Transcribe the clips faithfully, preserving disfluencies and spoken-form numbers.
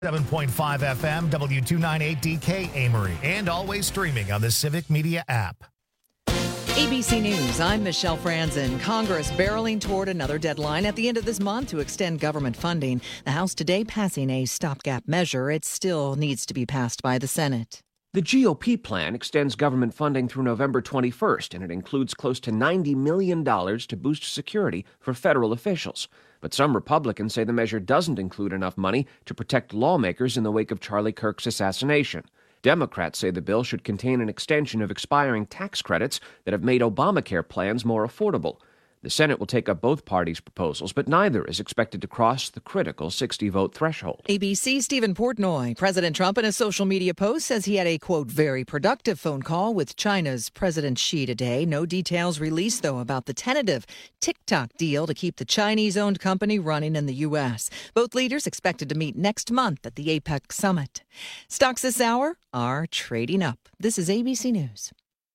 seven point five F M, W two ninety-eight D K Amory, and always streaming on the Civic Media app. A B C News, I'm Michelle Franzen. Congress barreling toward another deadline at the end of this month to extend government funding. The House today passing a stopgap measure. It still needs to be passed by the Senate. The G O P plan extends government funding through November twenty-first, and it includes close to ninety million dollars to boost security for federal officials. But some Republicans say the measure doesn't include enough money to protect lawmakers in the wake of Charlie Kirk's assassination. Democrats say the bill should contain an extension of expiring tax credits that have made Obamacare plans more affordable. The Senate will take up both parties' proposals, but neither is expected to cross the critical sixty-vote threshold. A B C Stephen Portnoy. President Trump in a social media post says he had a, quote, very productive phone call with China's President Xi today. No details released, though, about the tentative TikTok deal to keep the Chinese-owned company running in the U S. Both leaders expected to meet next month at the APEC summit. Stocks this hour are trading up. This is A B C News.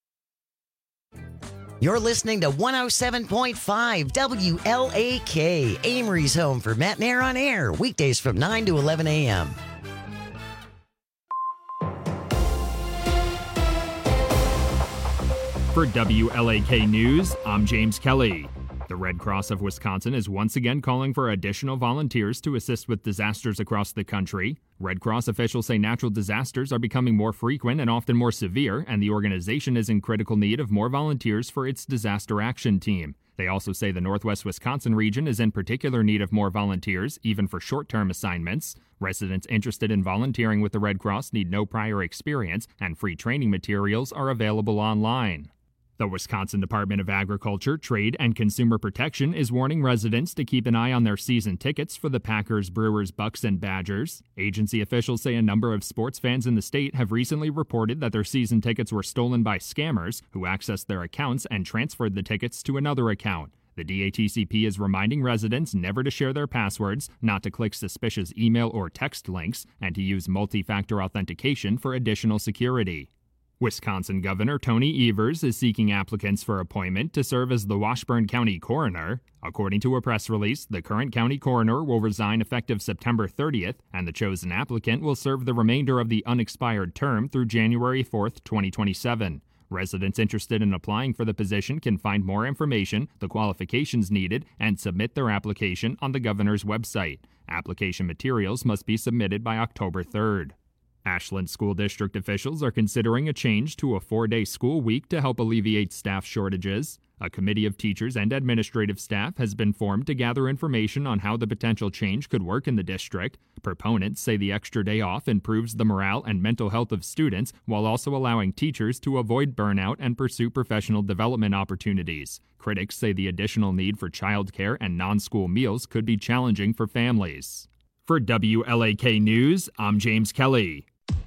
You're listening to one oh seven point five W L A K, Amory's home for Matt and Air on Air, weekdays from nine to eleven a.m. For W L A K News, I'm James Kelly. The Red Cross of Wisconsin is once again calling for additional volunteers to assist with disasters across the country. Red Cross officials say natural disasters are becoming more frequent and often more severe, and the organization is in critical need of more volunteers for its disaster action team. They also say the Northwest Wisconsin region is in particular need of more volunteers, even for short-term assignments. Residents interested in volunteering with the Red Cross need no prior experience, and free training materials are available online. The Wisconsin Department of Agriculture, Trade, and Consumer Protection is warning residents to keep an eye on their season tickets for the Packers, Brewers, Bucks, and Badgers. Agency officials say a number of sports fans in the state have recently reported that their season tickets were stolen by scammers who accessed their accounts and transferred the tickets to another account. The D A T C P is reminding residents never to share their passwords, not to click suspicious email or text links, and to use multi-factor authentication for additional security. Wisconsin Governor Tony Evers is seeking applicants for appointment to serve as the Washburn County Coroner. According to a press release, the current county coroner will resign effective September thirtieth, and the chosen applicant will serve the remainder of the unexpired term through January fourth, twenty twenty-seven. Residents interested in applying for the position can find more information, the qualifications needed, and submit their application on the governor's website. Application materials must be submitted by October third. Ashland School District officials are considering a change to a four-day school week to help alleviate staff shortages. A committee of teachers and administrative staff has been formed to gather information on how the potential change could work in the district. Proponents say the extra day off improves the morale and mental health of students while also allowing teachers to avoid burnout and pursue professional development opportunities. Critics say the additional need for childcare and non-school meals could be challenging for families. For W L A K News, I'm James Kelly.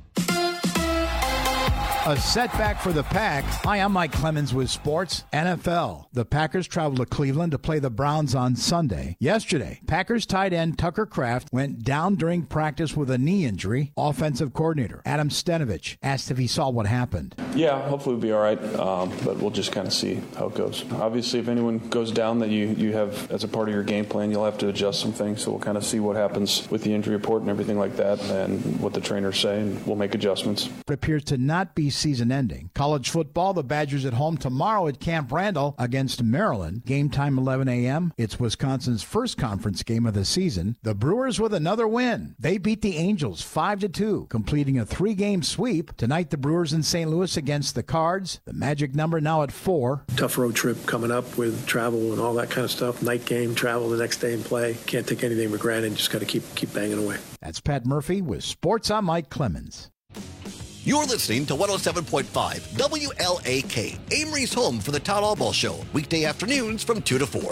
A setback for the Pack. Hi, I'm Mike Clemens with Sports N F L. The Packers traveled to Cleveland to play the Browns on Sunday. Yesterday, Packers tight end Tucker Kraft went down during practice with a knee injury. Offensive coordinator Adam Stenavich asked if he saw what happened. Yeah, hopefully we'll be all right, um, but we'll just kind of see how it goes. Obviously, if anyone goes down that you, you have as a part of your game plan, you'll have to adjust some things, so we'll kind of see what happens with the injury report and everything like that and what the trainers say, and we'll make adjustments. It appears to not be season ending. College football, the Badgers at home tomorrow at Camp Randall against Maryland. Game time eleven a.m. It's Wisconsin's first conference game of the season. The Brewers with another win. They beat the Angels five to two, completing a three-game sweep. Tonight, the Brewers in Saint Louis against the Cards. The magic number now at four. Tough road trip coming up with travel and all that kind of stuff. Night game, travel the next day and play. Can't take anything for granted. Just got to keep keep banging away. That's Pat Murphy with Sports. I'm Mike Clemens. You're listening to one oh seven point five W L A K, Amory's home for the Todd Albaugh Show, weekday afternoons from two to four.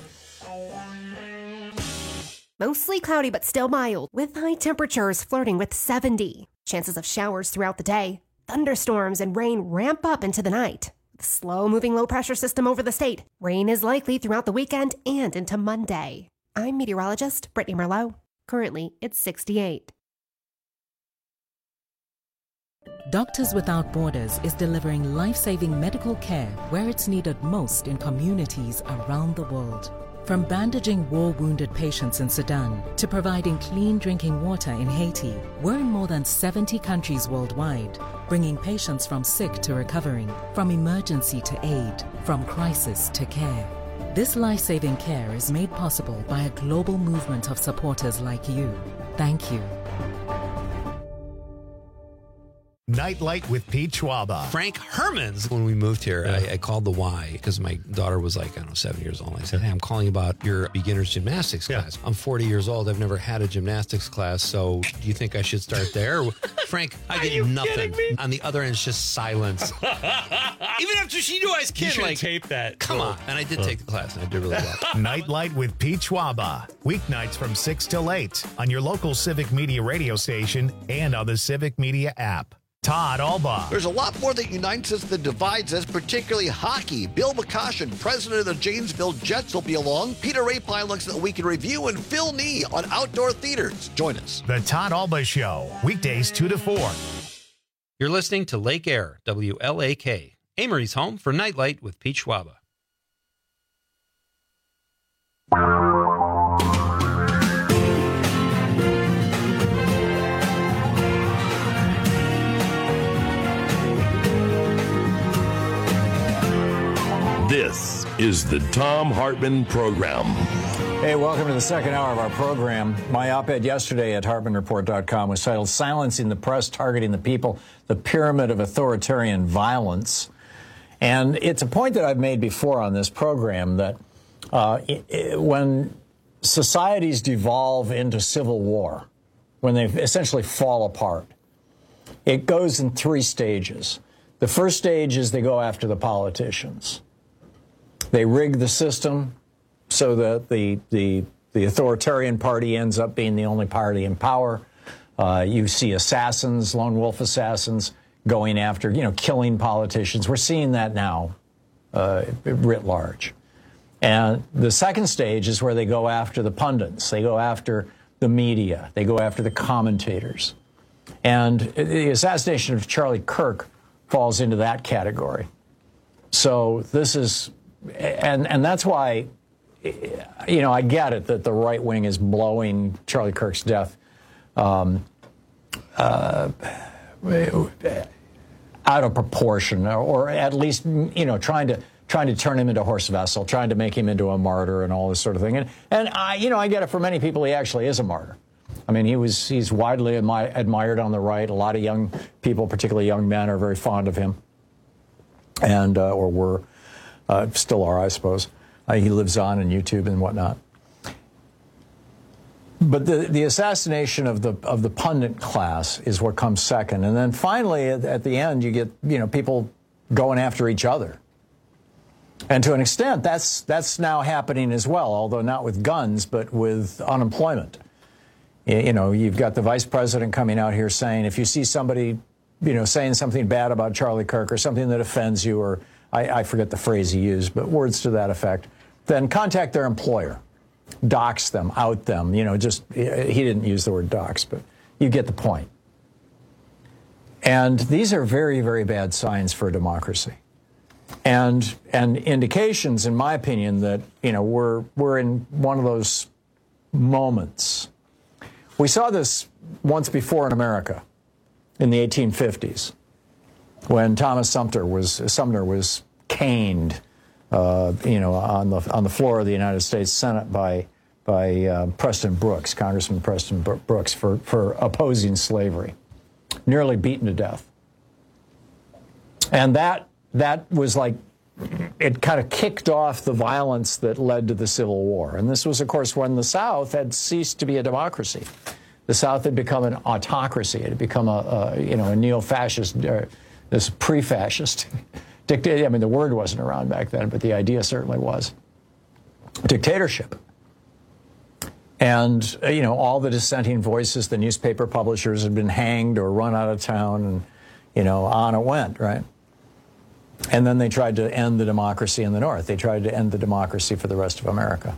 Mostly cloudy but still mild, with high temperatures flirting with seventy. Chances of showers throughout the day. Thunderstorms and rain ramp up into the night. With slow-moving low-pressure system over the state, rain is likely throughout the weekend and into Monday. I'm meteorologist Brittany Merlot. Currently, it's sixty-eight. Doctors Without Borders is delivering life-saving medical care where it's needed most in communities around the world. From bandaging war-wounded patients in Sudan to providing clean drinking water in Haiti, we're in more than seventy countries worldwide, bringing patients from sick to recovering, from emergency to aid, from crisis to care. This life-saving care is made possible by a global movement of supporters like you. Thank you. Nightlight with Pete Schwaba. Frank Hermans. When we moved here, I, I called the Y because my daughter was like, I don't know, seven years old. I said, hey, I'm calling about your beginner's gymnastics yeah. class. I'm forty years old. I've never had a gymnastics class. So do you think I should start there? Frank, I get nothing. On the other end, it's just silence. Even after she knew I was kidding. You should like, tape that. Come on. And I did take the class, and I did really well. Nightlight with Pete Schwaba. Weeknights from six till eight on your local Civic Media radio station and on the Civic Media app. Todd Albaugh. There's a lot more that unites us than divides us, particularly hockey. Bill McCoshen, president of the Janesville Jets, will be along. Peter Rapine looks at the week in review, and Phil Nee on outdoor theaters. Join us. The Todd Albaugh Show, weekdays two to four. You're listening to Lake Air, W L A K, Amory's home for Nightlight with Pete Schwaba. This is the Thom Hartmann Program. Hey, welcome to the second hour of our program. My op-ed yesterday at Hartmann Report dot com was titled Silencing the Press, Targeting the People, the Pyramid of Authoritarian Violence. And it's a point that I've made before on this program that uh, it, it, when societies devolve into civil war, when they essentially fall apart, it goes in three stages. The first stage is they go after the politicians. They rig the system so that the, the, the authoritarian party ends up being the only party in power. Uh, you see assassins, lone wolf assassins, going after, you know, killing politicians. We're seeing that now, uh, writ large. And the second stage is where they go after the pundits. They go after the media. They go after the commentators. And the assassination of Charlie Kirk falls into that category. So this is... And and that's why, you know, I get it that the right wing is blowing Charlie Kirk's death um, uh, out of proportion, or, or at least, you know, trying to trying to turn him into a horse vessel, trying to make him into a martyr and all this sort of thing. And and I, you know, I get it. For many people, he actually is a martyr. I mean, he was he's widely admi- admired on the right. A lot of young people, particularly young men, are very fond of him, and uh, or were. Uh, still are, I suppose. Uh, he lives on in YouTube and whatnot. But the, the assassination of the of the pundit class is what comes second. And then finally, at, at the end, you get, you know, people going after each other. And to an extent, that's that's now happening as well, although not with guns, but with unemployment. You know, you've got the vice president coming out here saying, if you see somebody, you know, saying something bad about Charlie Kirk or something that offends you, or I, I forget the phrase he used, but words to that effect, then contact their employer, dox them, out them. You know, just, he didn't use the word dox, but you get the point. And these are very, very bad signs for a democracy. And and indications, in my opinion, that, you know, we're we're in one of those moments. We saw this once before in America in the eighteen fifties. When Thomas Sumter was Sumner was caned, uh, you know, on the on the floor of the United States Senate by by uh, Preston Brooks, Congressman Preston Brooks, for for opposing slavery, nearly beaten to death. And that that was like, it kind of kicked off the violence that led to the Civil War. And this was, of course, when the South had ceased to be a democracy. The South had become an autocracy. It had become a, a you know a neo-fascist. Uh, This pre-fascist dictator. I mean, the word wasn't around back then, but the idea certainly was. Dictatorship. And, uh, you know, all the dissenting voices, the newspaper publishers had been hanged or run out of town, and, you know, on it went, right? And then they tried to end the democracy in the North. They tried to end the democracy for the rest of America.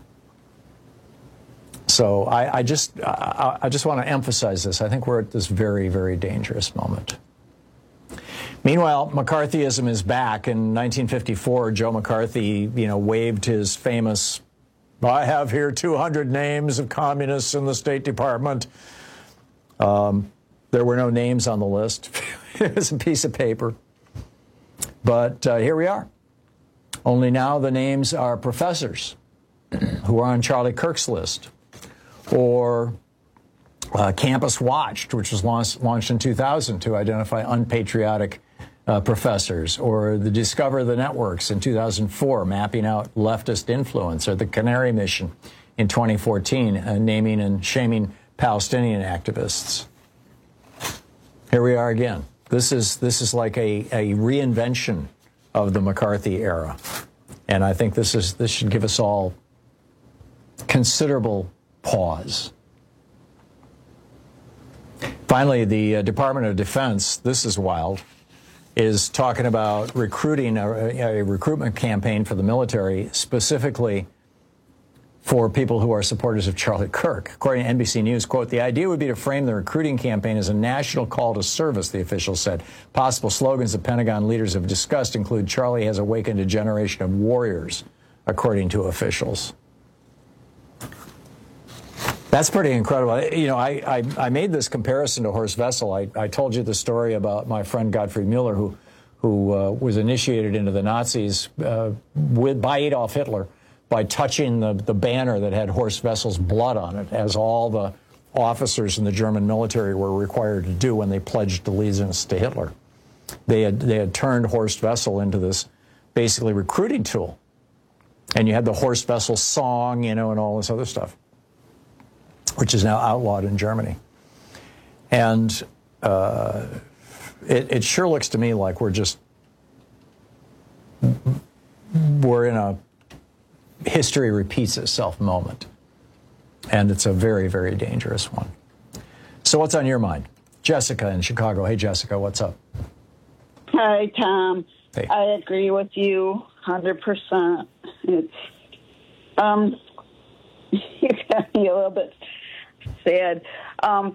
So I, I just, I, I just want to emphasize this. I think we're at this very, very dangerous moment. Meanwhile, McCarthyism is back. In nineteen fifty-four, Joe McCarthy, you know, waved his famous I have here two hundred names of communists in the State Department. Um, there were no names on the list. It was a piece of paper. But uh, here we are. Only now the names are professors who are on Charlie Kirk's list, or uh, Campus Watched, which was launched, launched in two thousand to identify unpatriotic uh, professors, or the Discover the Networks in two thousand four, mapping out leftist influence, or the Canary Mission in twenty fourteen, uh, naming and shaming Palestinian activists. Here we are again. This is this is like a, a reinvention of the McCarthy era, and I think this is this should give us all considerable pause. Finally, the uh, Department of Defense, this is wild, is talking about recruiting a, a recruitment campaign for the military, specifically for people who are supporters of Charlie Kirk. According to N B C News, quote, the idea would be to frame the recruiting campaign as a national call to service, the official said. Possible slogans the Pentagon leaders have discussed include Charlie has awakened a generation of warriors, according to officials. That's pretty incredible. You know, I, I, I made this comparison to Horst Wessel. I, I told you the story about my friend Gottfried Mueller, who, who uh, was initiated into the Nazis uh, with, by Adolf Hitler, by touching the, the banner that had Horst Wessel's blood on it, as all the officers in the German military were required to do when they pledged allegiance to Hitler. They had, they had turned Horst Wessel into this basically recruiting tool. And you had the Horst Wessel song, you know, and all this other stuff, which is now outlawed in Germany. And uh, it, it sure looks to me like we're just, we're in a history repeats itself moment. And it's a very, very dangerous one. So what's on your mind? Jessica in Chicago. Hey, Jessica, what's up? Hi, Tom. Hey. I agree with you one hundred percent. It's, um, you got me a little bit sad. Um,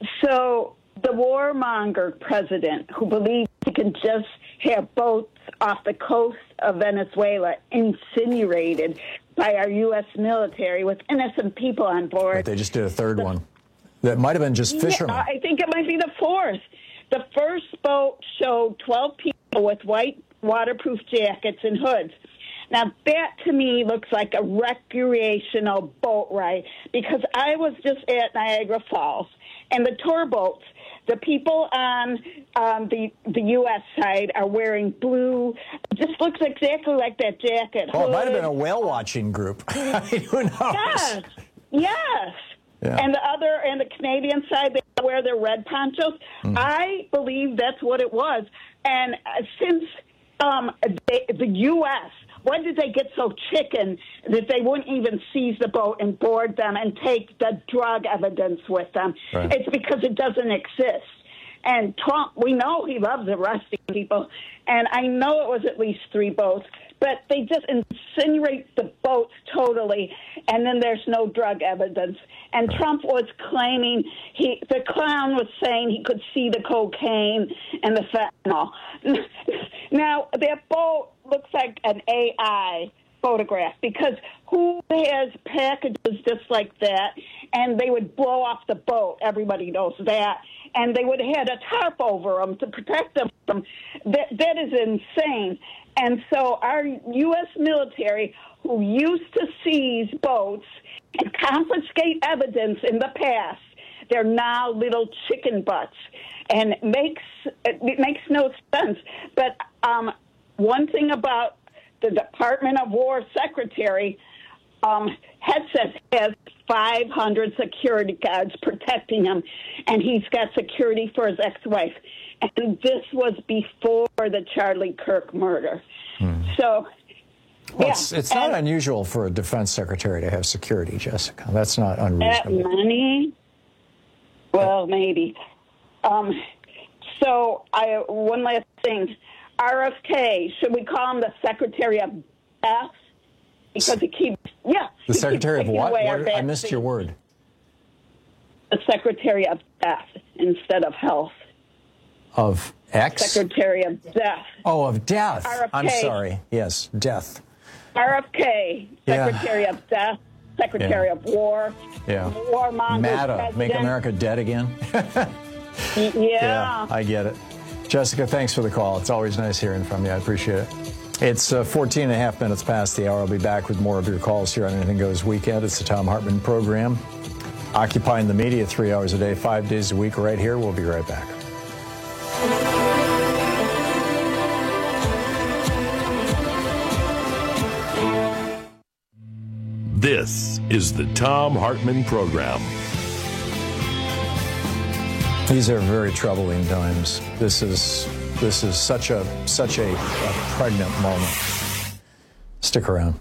so the warmonger president who believes he can just have boats off the coast of Venezuela incinerated by our U S military with innocent people on board. But they just did a third the, one. That might have been just fishermen. Yeah, I think it might be the fourth. The first boat showed twelve people with white waterproof jackets and hoods. Now, that to me looks like a recreational boat ride, because I was just at Niagara Falls, and the tour boats, the people on um, the the U S side are wearing blue. Just looks exactly like that jacket. Oh, it might have been a whale watching group. Who knows? Yes, yes. Yeah. And the other, and the Canadian side, they wear their red ponchos. Mm. I believe that's what it was. And uh, since um, they, the U S, when did they get so chicken that they wouldn't even seize the boat and board them and take the drug evidence with them? Right. It's because it doesn't exist. And Trump, we know he loves arresting people, and I know it was at least three boats, but they just insinuate the boats totally, and then there's no drug evidence. And right. Trump was claiming, he, the clown was saying he could see the cocaine and the fentanyl. Now, that boat looks like an A I photograph, because who has packages just like that? And they would blow off the boat. Everybody knows that. And they would have had a tarp over them to protect them from that. That is insane. And so our U S military, who used to seize boats and confiscate evidence in the past, they're now little chicken butts. And it makes, it makes no sense. But um, one thing about the Department of War Secretary, um, Hegseth has five hundred security guards protecting him, and he's got security for his ex-wife. And this was before the Charlie Kirk murder. Hmm. So, well, yeah. It's, it's not and, unusual for a defense secretary to have security, Jessica. That's not unreasonable. That money? Well, maybe. Um, so, I one last thing. R F K, should we call him the Secretary of Death? Because he keeps, yeah. The Secretary of what? what I missed things. your word. The Secretary of Death instead of Health. Of X? Secretary of Death. Oh, of Death. R F K. I'm sorry. Yes, Death. R F K, Secretary yeah. of Death. Secretary Yeah. of War, Yeah. warmonger MATA, president. make America dead again. yeah. Yeah, I get it. Jessica, thanks for the call. It's always nice hearing from you. I appreciate it. It's uh, fourteen and a half minutes past the hour. I'll be back with more of your calls here on Anything Goes Weekend. It's the Thom Hartmann program. Occupying the media three hours a day, five days a week right here. We'll be right back. This is the Thom Hartmann program. These are very troubling times. This is this is such a such a, a pregnant moment. Stick around.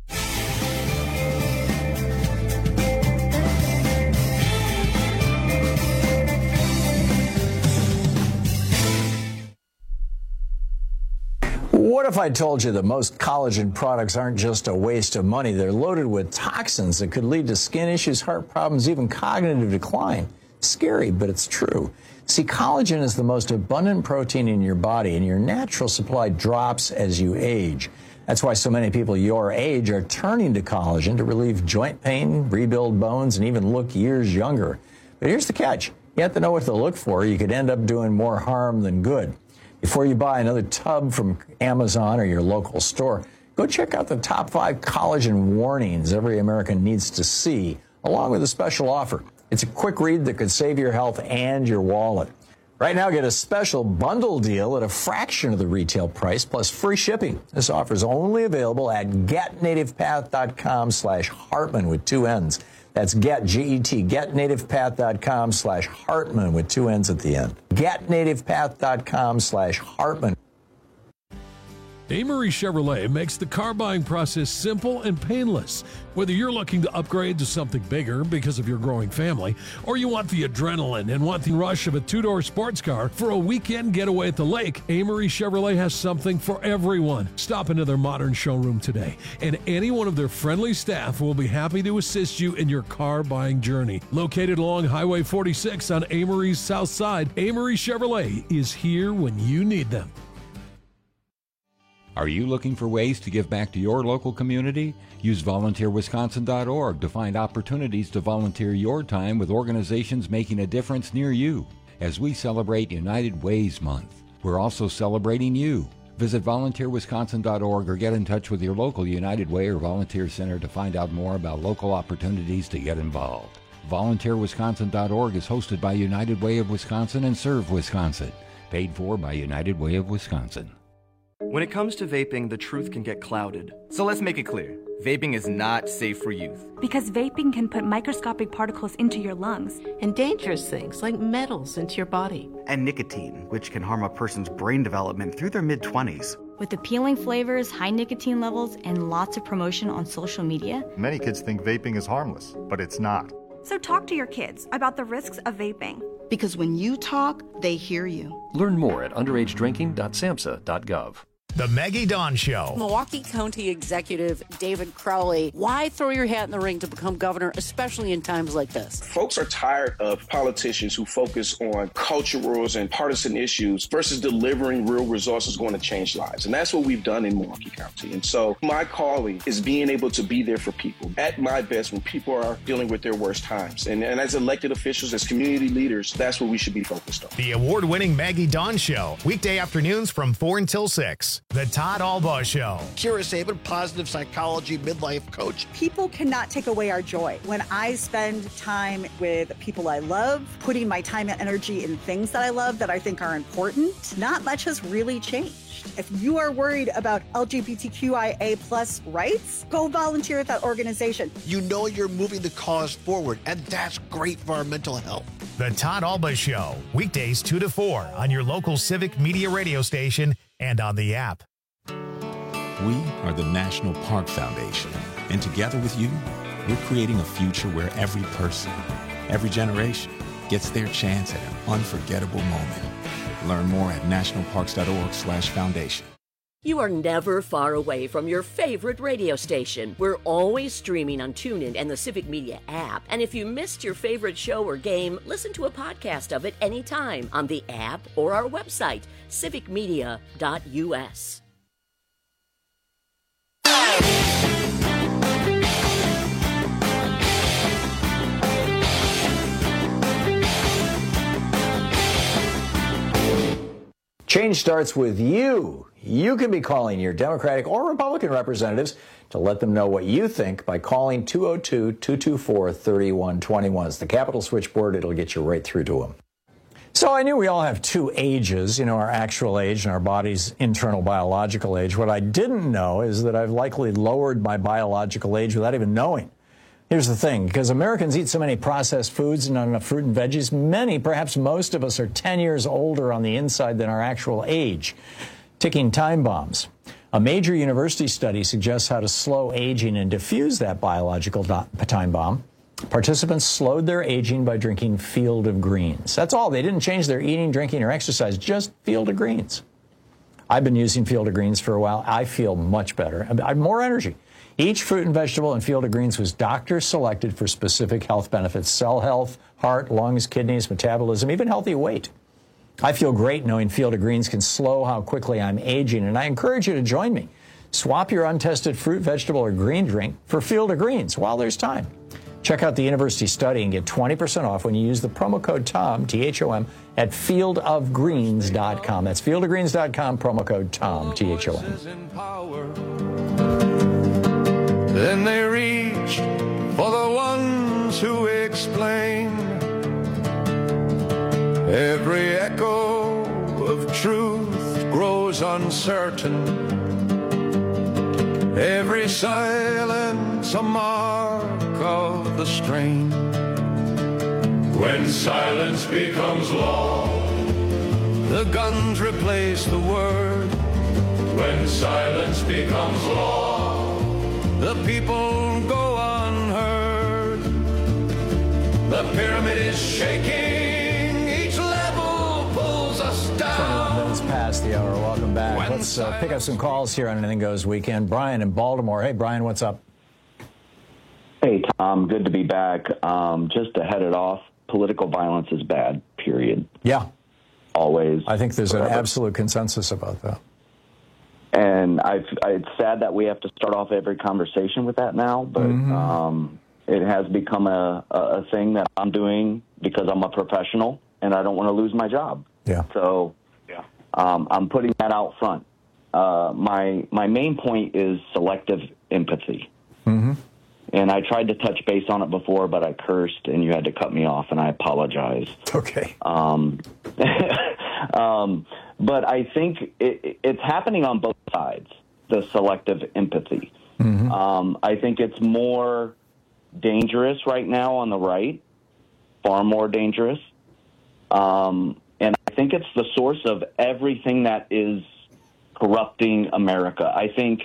What if I told you that most collagen products aren't just a waste of money? They're loaded with toxins that could lead to skin issues, heart problems, even cognitive decline. Scary, but it's true. See, collagen is the most abundant protein in your body, and your natural supply drops as you age. That's why so many people your age are turning to collagen to relieve joint pain, rebuild bones, and even look years younger. But here's the catch. You have to know what to look for. You could end up doing more harm than good. Before you buy another tub from Amazon or your local store, go check out the top five collagen warnings every American needs to see, along with a special offer. It's a quick read that could save your health and your wallet. Right now, get a special bundle deal at a fraction of the retail price, plus free shipping. This offer is only available at getnativepath.com slash Hartmann with two N's. That's get, G E T, getnativepath.com slash Hartmann with two N's at the end. getnativepath.com slash Hartmann. Amory Chevrolet makes the car buying process simple and painless. Whether you're looking to upgrade to something bigger because of your growing family, or you want the adrenaline and want the rush of a two-door sports car for a weekend getaway at the lake, Amory Chevrolet has something for everyone. Stop into their modern showroom today, and any one of their friendly staff will be happy to assist you in your car buying journey. Located along Highway forty-six on Amory's south side, Amory Chevrolet is here when you need them. Are you looking for ways to give back to your local community? Use volunteer wisconsin dot org to find opportunities to volunteer your time with organizations making a difference near you. As we celebrate United Ways Month, we're also celebrating you. Visit volunteer wisconsin dot org or get in touch with your local United Way or Volunteer Center to find out more about local opportunities to get involved. volunteer wisconsin dot org is hosted by United Way of Wisconsin and Serve Wisconsin. Paid for by United Way of Wisconsin. When it comes to vaping, the truth can get clouded. So let's make it clear. Vaping is not safe for youth. Because vaping can put microscopic particles into your lungs. And dangerous things like metals into your body. And nicotine, which can harm a person's brain development through their mid-twenties. With appealing flavors, high nicotine levels, and lots of promotion on social media. Many kids think vaping is harmless, but it's not. So talk to your kids about the risks of vaping. Because when you talk, they hear you. Learn more at underage drinking dot samhsa dot gov. The Maggie Dawn Show. Milwaukee County Executive David Crowley, why throw your hat in the ring to become governor, especially in times like this? Folks are tired of politicians who focus on culturals and partisan issues versus delivering real resources going to change lives. And that's what we've done in Milwaukee County. And so my calling is being able to be there for people at my best when people are dealing with their worst times. And, and as elected officials, as community leaders, that's what we should be focused on. The award-winning Maggie Dawn Show, weekday afternoons from four until six. The Todd Albaugh Show. Kira Sabin, positive psychology midlife coach. People cannot take away our joy. When I spend time with people I love, putting my time and energy in things that I love that I think are important, not much has really changed. If you are worried about L G B T Q I A plus rights, go volunteer at that organization. You know you're moving the cause forward, and that's great for our mental health. The Todd Albaugh Show, weekdays two to four on your local Civic Media radio station and on the app. We are the National Park Foundation, and together with you, we're creating a future where every person, every generation gets their chance at an unforgettable moment. Learn more at nationalparks.org slash foundation. You are never far away from your favorite radio station. We're always streaming on TuneIn and the Civic Media app. And if you missed your favorite show or game, listen to a podcast of it anytime on the app or our website, civic media dot u s. Change starts with you. You can be calling your Democratic or Republican representatives to let them know what you think by calling two oh two, two two four, three one two one. It's the Capitol switchboard. It'll get you right through to them. So I knew we all have two ages, you know, our actual age and our body's internal biological age. What I didn't know is that I've likely lowered my biological age without even knowing. Here's the thing, because Americans eat so many processed foods and not enough fruit and veggies, many, perhaps most of us, are ten years older on the inside than our actual age. Ticking time bombs. A major university study suggests how to slow aging and diffuse that biological time bomb. Participants slowed their aging by drinking Field of Greens. That's all. They didn't change their eating, drinking, or exercise, just Field of Greens. I've been using Field of Greens for a while. I feel much better. I have more energy. Each fruit and vegetable in Field of Greens was doctor selected for specific health benefits: cell health, heart, lungs, kidneys, metabolism, even healthy weight. I feel great knowing Field of Greens can slow how quickly I'm aging, and I encourage you to join me. Swap your untested fruit, vegetable, or green drink for Field of Greens while there's time. Check out the university study and get twenty percent off when you use the promo code TOM, T H O M, at field of greens dot com. That's field of greens dot com, promo code TOM, T H O M. Then they reached for the ones who explain every echo of truth grows uncertain, every silence a mark of the strain. When silence becomes law, the guns replace the word. When silence becomes law, the people go unheard. The pyramid is shaking, each level pulls us down. twenty minutes past the hour. Welcome back. When Let's uh, pick up some calls here on Anything Goes Weekend. Brian in Baltimore. Hey, Brian, what's up? Hey, Tom. Good to be back. Um, just to head it off, political violence is bad, period. Yeah. Always. I think there's forever. an absolute consensus about that. And I've, it's sad that we have to start off every conversation with that now, but mm-hmm. um, it has become a, a thing that I'm doing because I'm a professional and I don't want to lose my job. Yeah. So yeah. Um, I'm putting that out front. Uh, my my main point is selective empathy. Mm-hmm. And I tried to touch base on it before, but I cursed and you had to cut me off, and I apologize. Okay. Um, um, but I think it, it's happening on both sides, the selective empathy. Mm-hmm. Um, I think it's more dangerous right now on the right, far more dangerous. Um, and I think it's the source of everything that is corrupting America. I think,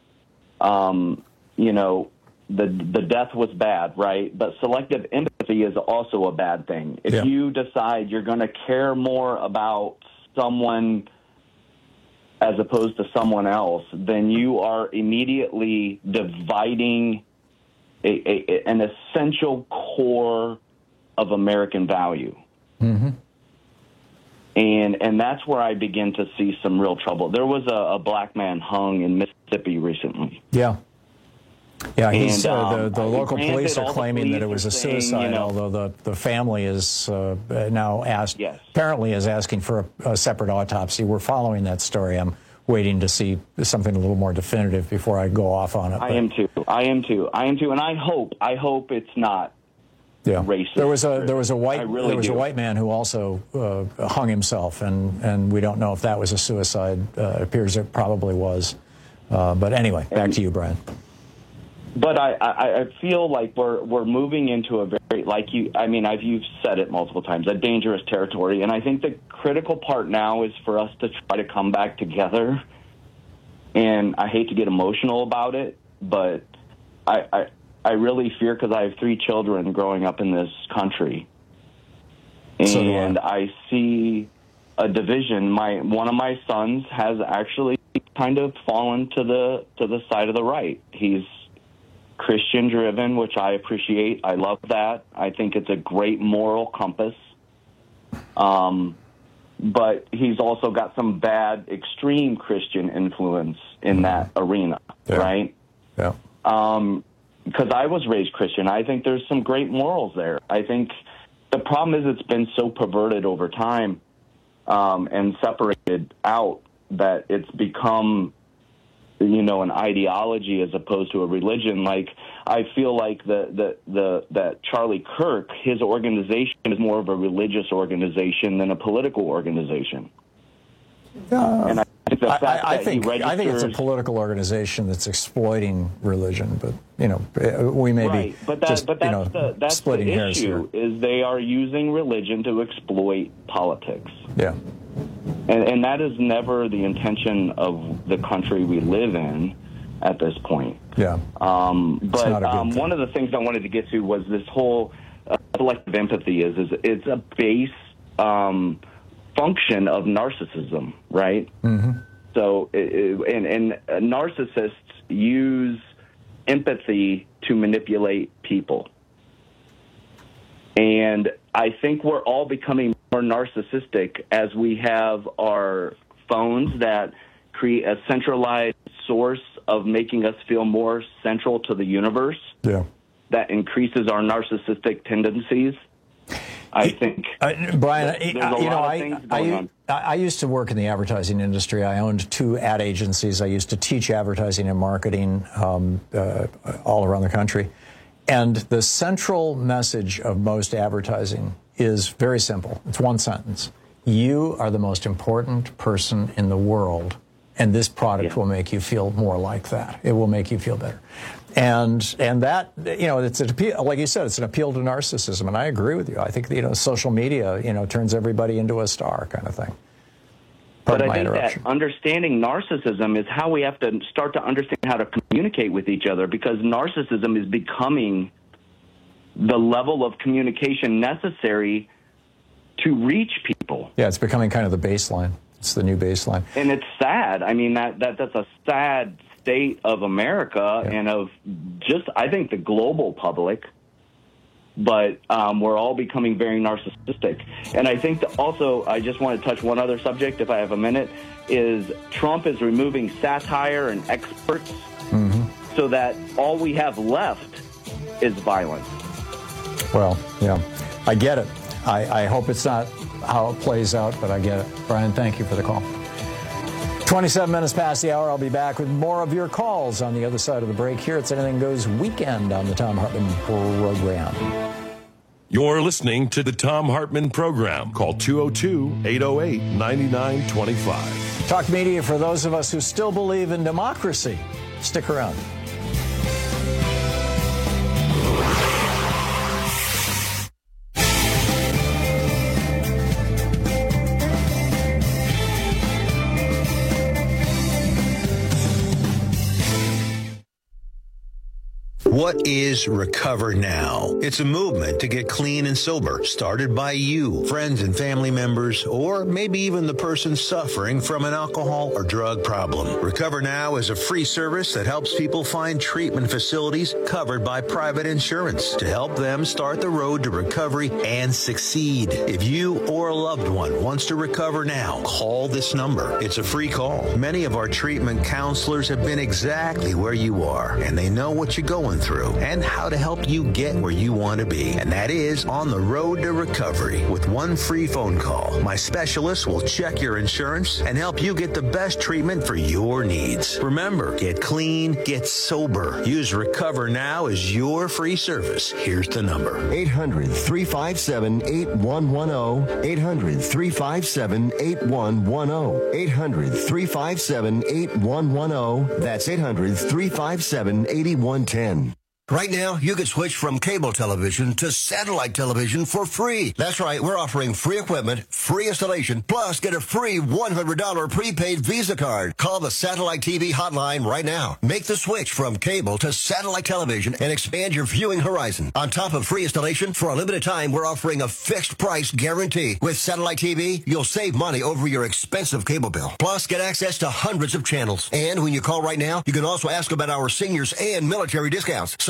um, you know, the the death was bad, right? But selective empathy is also a bad thing. If yeah. you decide you're going to care more about someone as opposed to someone else, then you are immediately dividing a, a, an essential core of American value. Mm-hmm. And and that's where I begin to see some real trouble. There was a, a black man hung in Mississippi recently. Yeah. Yeah, he's, and, uh, um, the, the local granted, police are all claiming police that it was a saying, suicide, you know, although the, the family is uh, now asked, yes. apparently is asking for a, a separate autopsy. We're following that story. I'm waiting to see something a little more definitive before I go off on it. I but, am too. I am too. I am too. And I hope, I hope it's not yeah. racist. There was a there was a white really there was do. a white man who also uh, hung himself, and, and we don't know if that was a suicide. Uh, it appears it probably was. Uh, but anyway, back and, to you, Brian. But I, I, I feel like we're we're moving into a very, like you, I mean, I've you've said it multiple times, a dangerous territory. And I think the critical part now is for us to try to come back together. And I hate to get emotional about it, but I I, I really fear, because I have three children growing up in this country. So do And I. I see a division. My one of my sons has actually kind of fallen to the to the side of the right. He's Christian driven, which I appreciate. I love that. I think it's a great moral compass. Um, but he's also got some bad, extreme Christian influence in that arena, yeah. right? Yeah. Um, because I was raised Christian. I think there's some great morals there. I think the problem is it's been so perverted over time um, and separated out, that it's become, you know, an ideology as opposed to a religion. Like, I feel like the, the, the, that Charlie Kirk, his organization is more of a religious organization than a political organization. Uh, and I think the fact I, I, that think, he registers, I think it's a political organization that's exploiting religion, but, you know, we may right. be but that, just, but that's you know, the, that's splitting the hairs issue, here. is they are using religion to exploit politics. Yeah. And, and that is never the intention of the country we live in at this point. Yeah. Um, but um, thing. one of the things I wanted to get to was this whole uh, selective empathy is, is it's a base um, function of narcissism, right? Mm-hmm. So, it, it, and, and narcissists use empathy to manipulate people. And I think we're all becoming more narcissistic as we have our phones that create a centralized source of making us feel more central to the universe. Yeah. That increases our narcissistic tendencies. I think. Uh, Brian, there's a you know, lot of I, things going I, on. I used to work in the advertising industry. I owned two ad agencies. I used to teach advertising and marketing um, uh, all around the country. And the central message of most advertising is very simple. It's one sentence. You are the most important person in the world, and this product yeah. will make you feel more like that. It will make you feel better. And and that, you know, it's an appeal, like you said, it's an appeal to narcissism, and I agree with you. I think, you know, social media, you know, turns everybody into a star kind of thing. But I think that understanding narcissism is how we have to start to understand how to communicate with each other, because narcissism is becoming the level of communication necessary to reach people. Yeah, it's becoming kind of the baseline. It's the new baseline. And it's sad. I mean, that, that that's a sad state of America yeah. and of just, I think, the global public. But um, we're all becoming very narcissistic. And I think that also, I just want to touch one other subject, if I have a minute, is Trump is removing satire and experts mm-hmm. so that all we have left is violence. Well, yeah, I get it. I, I hope it's not how it plays out, but I get it. Brian, thank you for the call. twenty-seven minutes past the hour. I'll be back with more of your calls on the other side of the break here. It's Anything Goes Weekend on the Thom Hartmann Program. You're listening to the Thom Hartmann Program. Call two oh two, eight oh eight, nine nine two five. Talk media for those of us who still believe in democracy. Stick around. What is Recover Now? It's a movement to get clean and sober, started by you, friends and family members, or maybe even the person suffering from an alcohol or drug problem. Recover Now is a free service that helps people find treatment facilities covered by private insurance to help them start the road to recovery and succeed. If you or a loved one wants to recover now, call this number. It's a free call. Many of our treatment counselors have been exactly where you are, and they know what you're going through. Through and how to help you get where you want to be. And that is on the road to recovery with one free phone call. My specialist will check your insurance and help you get the best treatment for your needs. Remember, get clean, get sober. Use Recover Now as your free service. Here's the number. eight hundred, three five seven, eight one one zero. eight hundred, three five seven, eight one one zero. eight hundred, three five seven, eight one one zero. That's eight hundred, three five seven, eight one one zero. Right now, you can switch from cable television to satellite television for free. That's right, we're offering free equipment, free installation, plus get a free one hundred dollars prepaid Visa card. Call the Satellite T V hotline right now. Make the switch from cable to satellite television and expand your viewing horizon. On top of free installation, for a limited time, we're offering a fixed price guarantee. With Satellite T V, you'll save money over your expensive cable bill. Plus, get access to hundreds of channels. And when you call right now, you can also ask about our seniors and military discounts. So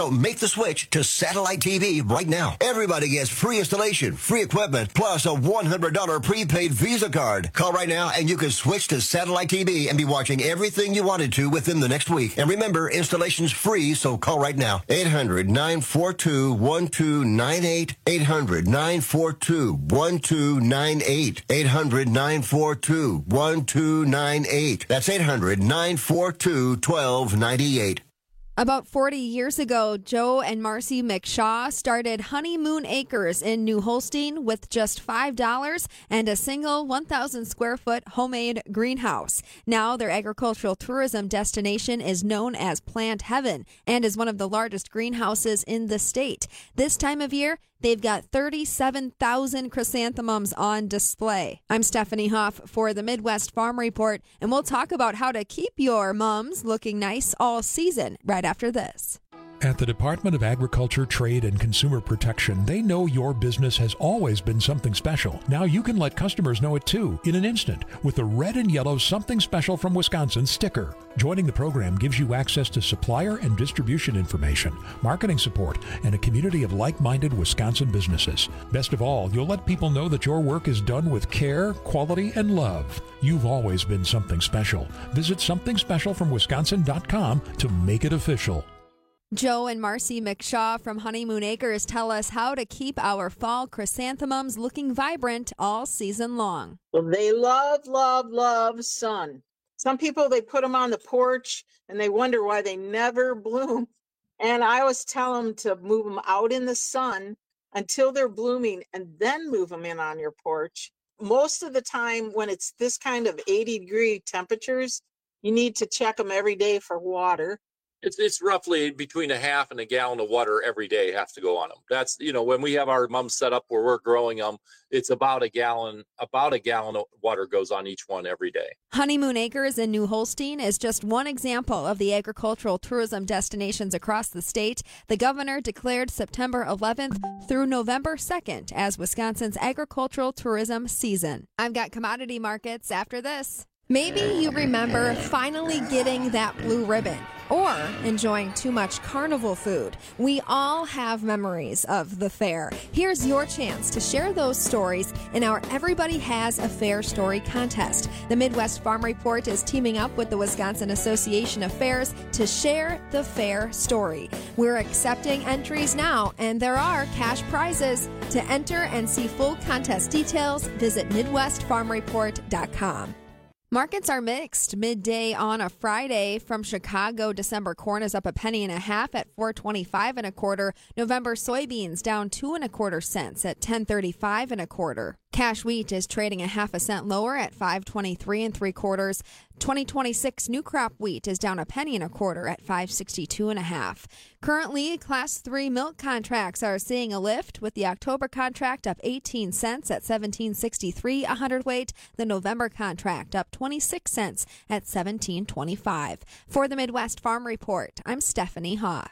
So make the switch to satellite T V right now. Everybody gets free installation, free equipment, plus a one hundred dollars prepaid Visa card. Call right now and you can switch to satellite T V and be watching everything you wanted to within the next week. And remember, installation's free, so call right now. eight hundred, nine four two, one two nine eight. eight hundred, nine four two, one two nine eight. eight hundred, nine four two, one two nine eight. That's eight hundred, nine four two, one two nine eight. About forty years ago, Joe and Marcy McShaw started Honeymoon Acres in New Holstein with just five dollars and a single one thousand square foot homemade greenhouse. Now their agricultural tourism destination is known as Plant Heaven and is one of the largest greenhouses in the state. This time of year, they've got thirty-seven thousand chrysanthemums on display. I'm Stephanie Hoff for the Midwest Farm Report, and we'll talk about how to keep your mums looking nice all season right after this. At the Department of Agriculture, Trade, and Consumer Protection, they know your business has always been something special. Now you can let customers know it too, in an instant, with the red and yellow Something Special from Wisconsin sticker. Joining the program gives you access to supplier and distribution information, marketing support, and a community of like-minded Wisconsin businesses. Best of all, you'll let people know that your work is done with care, quality, and love. You've always been something special. Visit something special from wisconsin dot com to make it official. Joe and Marcy McShaw from Honeymoon Acres tell us how to keep our fall chrysanthemums looking vibrant all season long. Well, they love, love, love sun. Some people, they put them on the porch and they wonder why they never bloom. And I always tell them to move them out in the sun until they're blooming and then move them in on your porch. Most of the time when it's this kind of eighty degree temperatures, you need to check them every day for water. It's it's roughly between a half and a gallon of water every day has to go on them. That's, you know, when we have our mums set up where we're growing them, it's about a gallon, about a gallon of water goes on each one every day. Honeymoon Acres in New Holstein is just one example of the agricultural tourism destinations across the state. The governor declared September eleventh through November second as Wisconsin's agricultural tourism season. I've got commodity markets after this. Maybe you remember finally getting that blue ribbon or enjoying too much carnival food. We all have memories of the fair. Here's your chance to share those stories in our Everybody Has a Fair Story contest. The Midwest Farm Report is teaming up with the Wisconsin Association of Fairs to share the fair story. We're accepting entries now, and there are cash prizes. To enter and see full contest details, visit midwest farm report dot com. Markets are mixed midday on a Friday. From Chicago, December corn is up a penny and a half at four twenty-five and a quarter. November soybeans down two and a quarter cents at ten thirty-five and a quarter. Cash wheat is trading a half a cent lower at five twenty-three and three quarters. twenty twenty-six new crop wheat is down a penny and a quarter at five sixty-two and a half. Currently, class three milk contracts are seeing a lift, with the October contract up eighteen cents at seventeen sixty-three a hundredweight. The November contract up twenty-six cents at seventeen twenty-five. For the Midwest Farm Report, I'm Stephanie Hoff.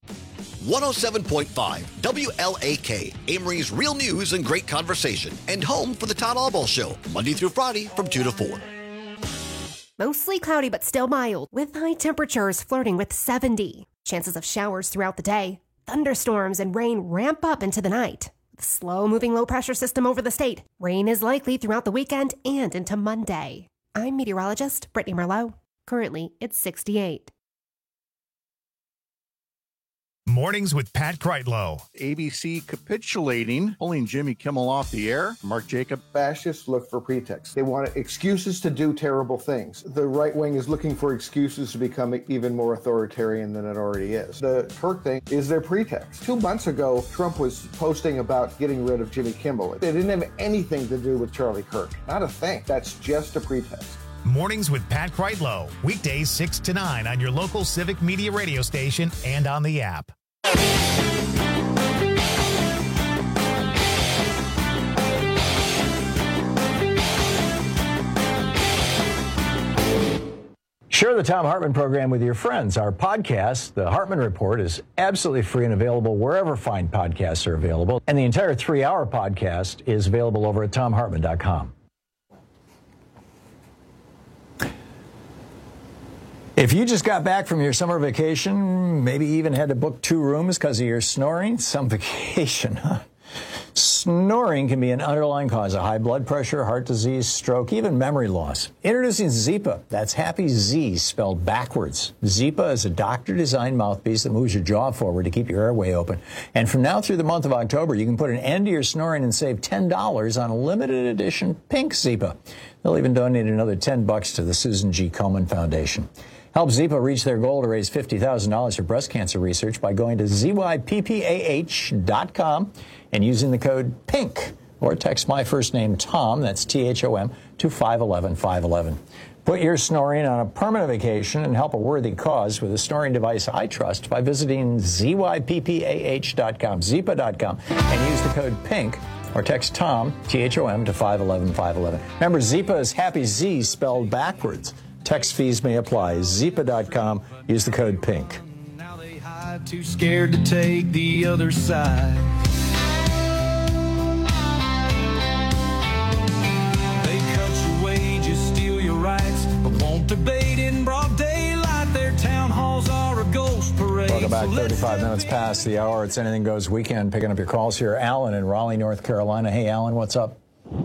one oh seven point five W L A K, Amory's real news and great conversation, and home for the Todd Albaugh Show, Monday through Friday from two to four. Mostly cloudy but still mild, with high temperatures flirting with seventy. Chances of showers throughout the day. Thunderstorms and rain ramp up into the night. With a slow-moving low-pressure system over the state, rain is likely throughout the weekend and into Monday. I'm meteorologist Brittany Merlot. Currently, it's sixty-eight. Mornings with Pat Kreitlow. A B C capitulating, pulling Jimmy Kimmel off the air. Mark Jacob. Fascists look for pretexts. They want excuses to do terrible things. The right wing is looking for excuses to become even more authoritarian than it already is. The Kirk thing is their pretext. Two months ago, Trump was posting about getting rid of Jimmy Kimmel. It didn't have anything to do with Charlie Kirk. Not a thing. That's just a pretext. Mornings with Pat Kreitlow. Weekdays six to nine on your local Civic Media radio station and on the app. Share the Thom Hartmann program with your friends. Our podcast, The Hartmann Report, is absolutely free and available wherever fine podcasts are available. And the entire three-hour podcast is available over at thom hartmann dot com. If you just got back from your summer vacation, maybe even had to book two rooms because of your snoring, some vacation, huh? Snoring can be an underlying cause of high blood pressure, heart disease, stroke, even memory loss. Introducing Zypa. That's Happy Z spelled backwards. Zypa is a doctor-designed mouthpiece that moves your jaw forward to keep your airway open. And from now through the month of October, you can put an end to your snoring and save ten dollars on a limited edition pink Zypa. They'll even donate another ten bucks to the Susan G. Komen Foundation. Help Zypa reach their goal to raise fifty thousand dollars for breast cancer research by going to Z Y P P A H dot com and using the code PINK, or text my first name, Tom, that's T H O M, to five one one, five one one. Put your snoring on a permanent vacation and help a worthy cause with a snoring device I trust by visiting Z Y P P A H dot com, Zypa dot com, and use the code PINK, or text Tom, T H O M, to five one one, five one one. Remember, Zypa is Happy Z spelled backwards. Text fees may apply. Zypa dot com. Use the code PINK. Now they hide, too scared to take the other side. They cut your wages, steal your rights, but won't debate in broad daylight. Their town halls are a ghost parade. Welcome back. thirty-five minutes past the hour. It's Anything Goes Weekend. Picking up your calls here. Alan in Raleigh, North Carolina. Hey, Alan, what's up?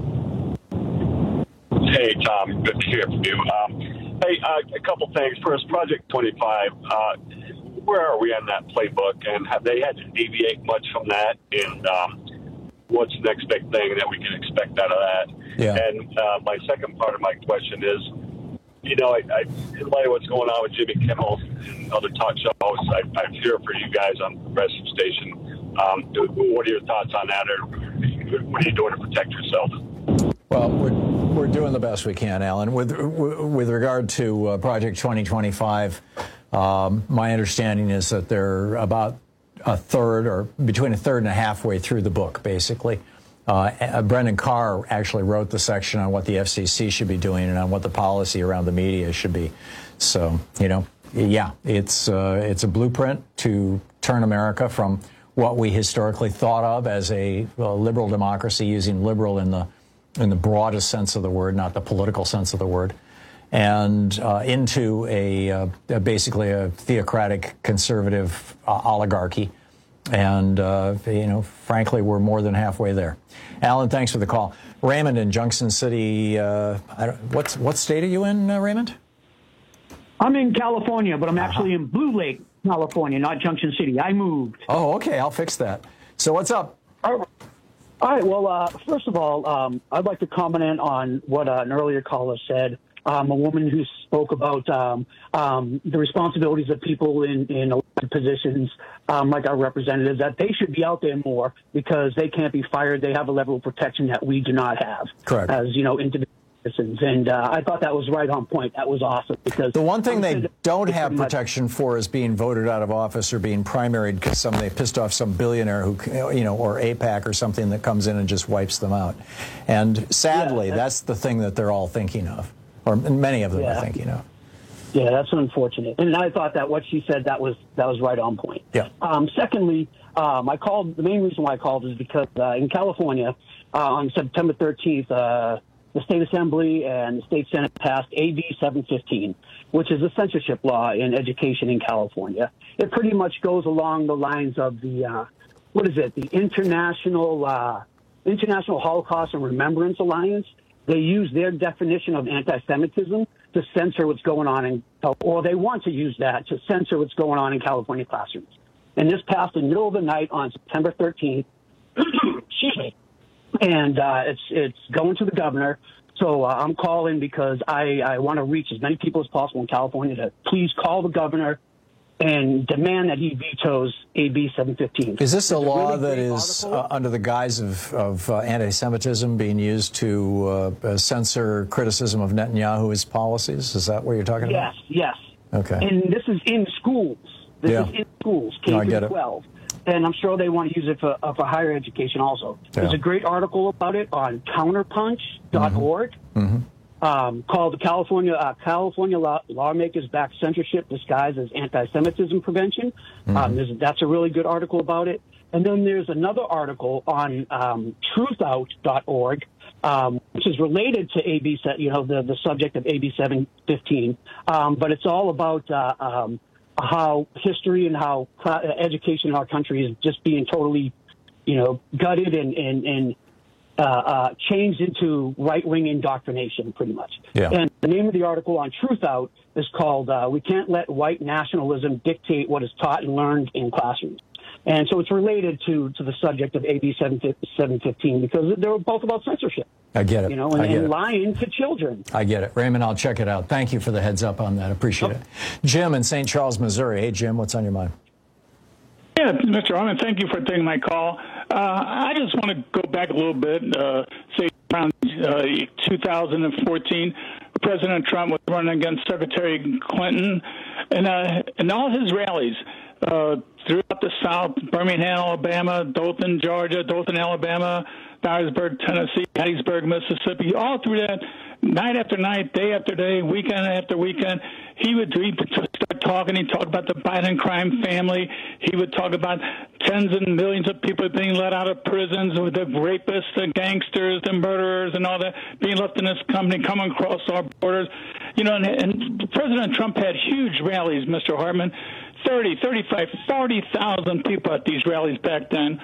Hey, Tom. Good to hear from you. Um, Hey, uh, a couple things. First, Project twenty-five, uh, where are we on that playbook, and have they had to deviate much from that? And um, what's the next big thing that we can expect out of that? Yeah. And uh, my second part of my question is, you know, I, I, in light of what's going on with Jimmy Kimmel and other talk shows, I, I fear for you guys on the progressive station. Um, what are your thoughts on that, or what are you doing to protect yourself? Well, we're, we're doing the best we can, Alan. With with regard to uh, Project twenty twenty-five, um, my understanding is that they're about a third, or between a third and a halfway through the book, basically. Uh, Brendan Carr actually wrote the section on what the F C C should be doing and on what the policy around the media should be. So, you know, yeah, it's uh, it's a blueprint to turn America from what we historically thought of as a, a liberal democracy, using liberal in the in the broadest sense of the word, not the political sense of the word, and uh, into a, uh, a basically a theocratic conservative uh, oligarchy. And, uh, you know, frankly, we're more than halfway there. Alan, thanks for the call. Raymond in Junction City, uh, I don't, what's, what state are you in, uh, Raymond? I'm in California, but I'm uh-huh. actually in Blue Lake, California, not Junction City. I moved. Oh, okay, I'll fix that. So what's up? All right. All right. Well, uh, first of all, um, I'd like to comment on what uh, an earlier caller said. Um, a woman who spoke about um, um, the responsibilities of people in, in elected positions, um, like our representatives, that they should be out there more because they can't be fired. They have a level of protection that we do not have. Correct. As, you know, individual citizens. And uh, I thought that was right on point. That was awesome. Because the one thing they don't have protection for is being voted out of office or being primaried because some they pissed off some billionaire who, you know, or AIPAC or something that comes in and just wipes them out. And sadly, yeah, that's, that's the thing that they're all thinking of, or many of them yeah. are thinking of. Yeah, that's unfortunate. And I thought that what she said, that was that was right on point. Yeah. Um, secondly, um, I called. The main reason why I called is because uh, in California, uh, on September thirteenth, uh, the state assembly and the state senate passed A B seven fifteen, which is a censorship law in education in California. It pretty much goes along the lines of the uh, what is it? The International uh, International Holocaust and Remembrance Alliance. They use their definition of anti-Semitism to censor what's going on in, or they want to use that to censor what's going on in California classrooms. And this passed in the middle of the night on September thirteenth. Excuse me. And uh, it's it's going to the governor. So uh, I'm calling because I, I want to reach as many people as possible in California to please call the governor and demand that he vetoes A B seven fifteen. Is this a law that is uh, under the guise of, of uh, anti-Semitism being used to uh, censor criticism of Netanyahu's policies? Is that what you're talking yes, about? Yes, yes. Okay. And this is in schools. This yeah. is in schools, K no, through twelve. And I'm sure they want to use it for, uh, for higher education also. Yeah. There's a great article about it on counterpunch dot org. Mm-hmm. Mm-hmm. Um, called the California uh, California law, lawmakers back censorship disguised as anti-Semitism prevention. Mm-hmm. Um, there's, that's a really good article about it. And then there's another article on um, truth out dot org, um, which is related to A B, you know, the, the subject of A B seven fifteen. Um, but it's all about uh, um, how history and how education in our country is just being totally, you know, gutted and, and, and uh, uh, changed into right-wing indoctrination, pretty much. Yeah. And the name of the article on Truth Out is called uh, "We Can't Let White Nationalism Dictate What is Taught and Learned in Classrooms." And so it's related to, to the subject of A B seven fifteen because they're both about censorship. I get it. You know, and, I get and it. lying to children. I get it. Raymond, I'll check it out. Thank you for the heads up on that. Appreciate it. Jim in Saint Charles, Missouri. Hey, Jim, what's on your mind? Yeah, Mister Hartman, thank you for taking my call. Uh, I just want to go back a little bit, uh, say around uh, two thousand fourteen. President Trump was running against Secretary Clinton, and uh, and all his rallies uh, throughout the South, Birmingham, Alabama, Dothan, Georgia, Dothan, Alabama, Dyersburg, Tennessee, Hattiesburg, Mississippi, all through that, night after night, day after day, weekend after weekend, he would he'd start talking. He'd talk about the Biden crime family. He would talk about tens and millions of people being let out of prisons, with the rapists, the gangsters, the murderers, and all that being left in this company, coming across our borders. You know, and, and President Trump had huge rallies, Mister Hartman, thirty, thirty-five, forty thousand people at these rallies back then.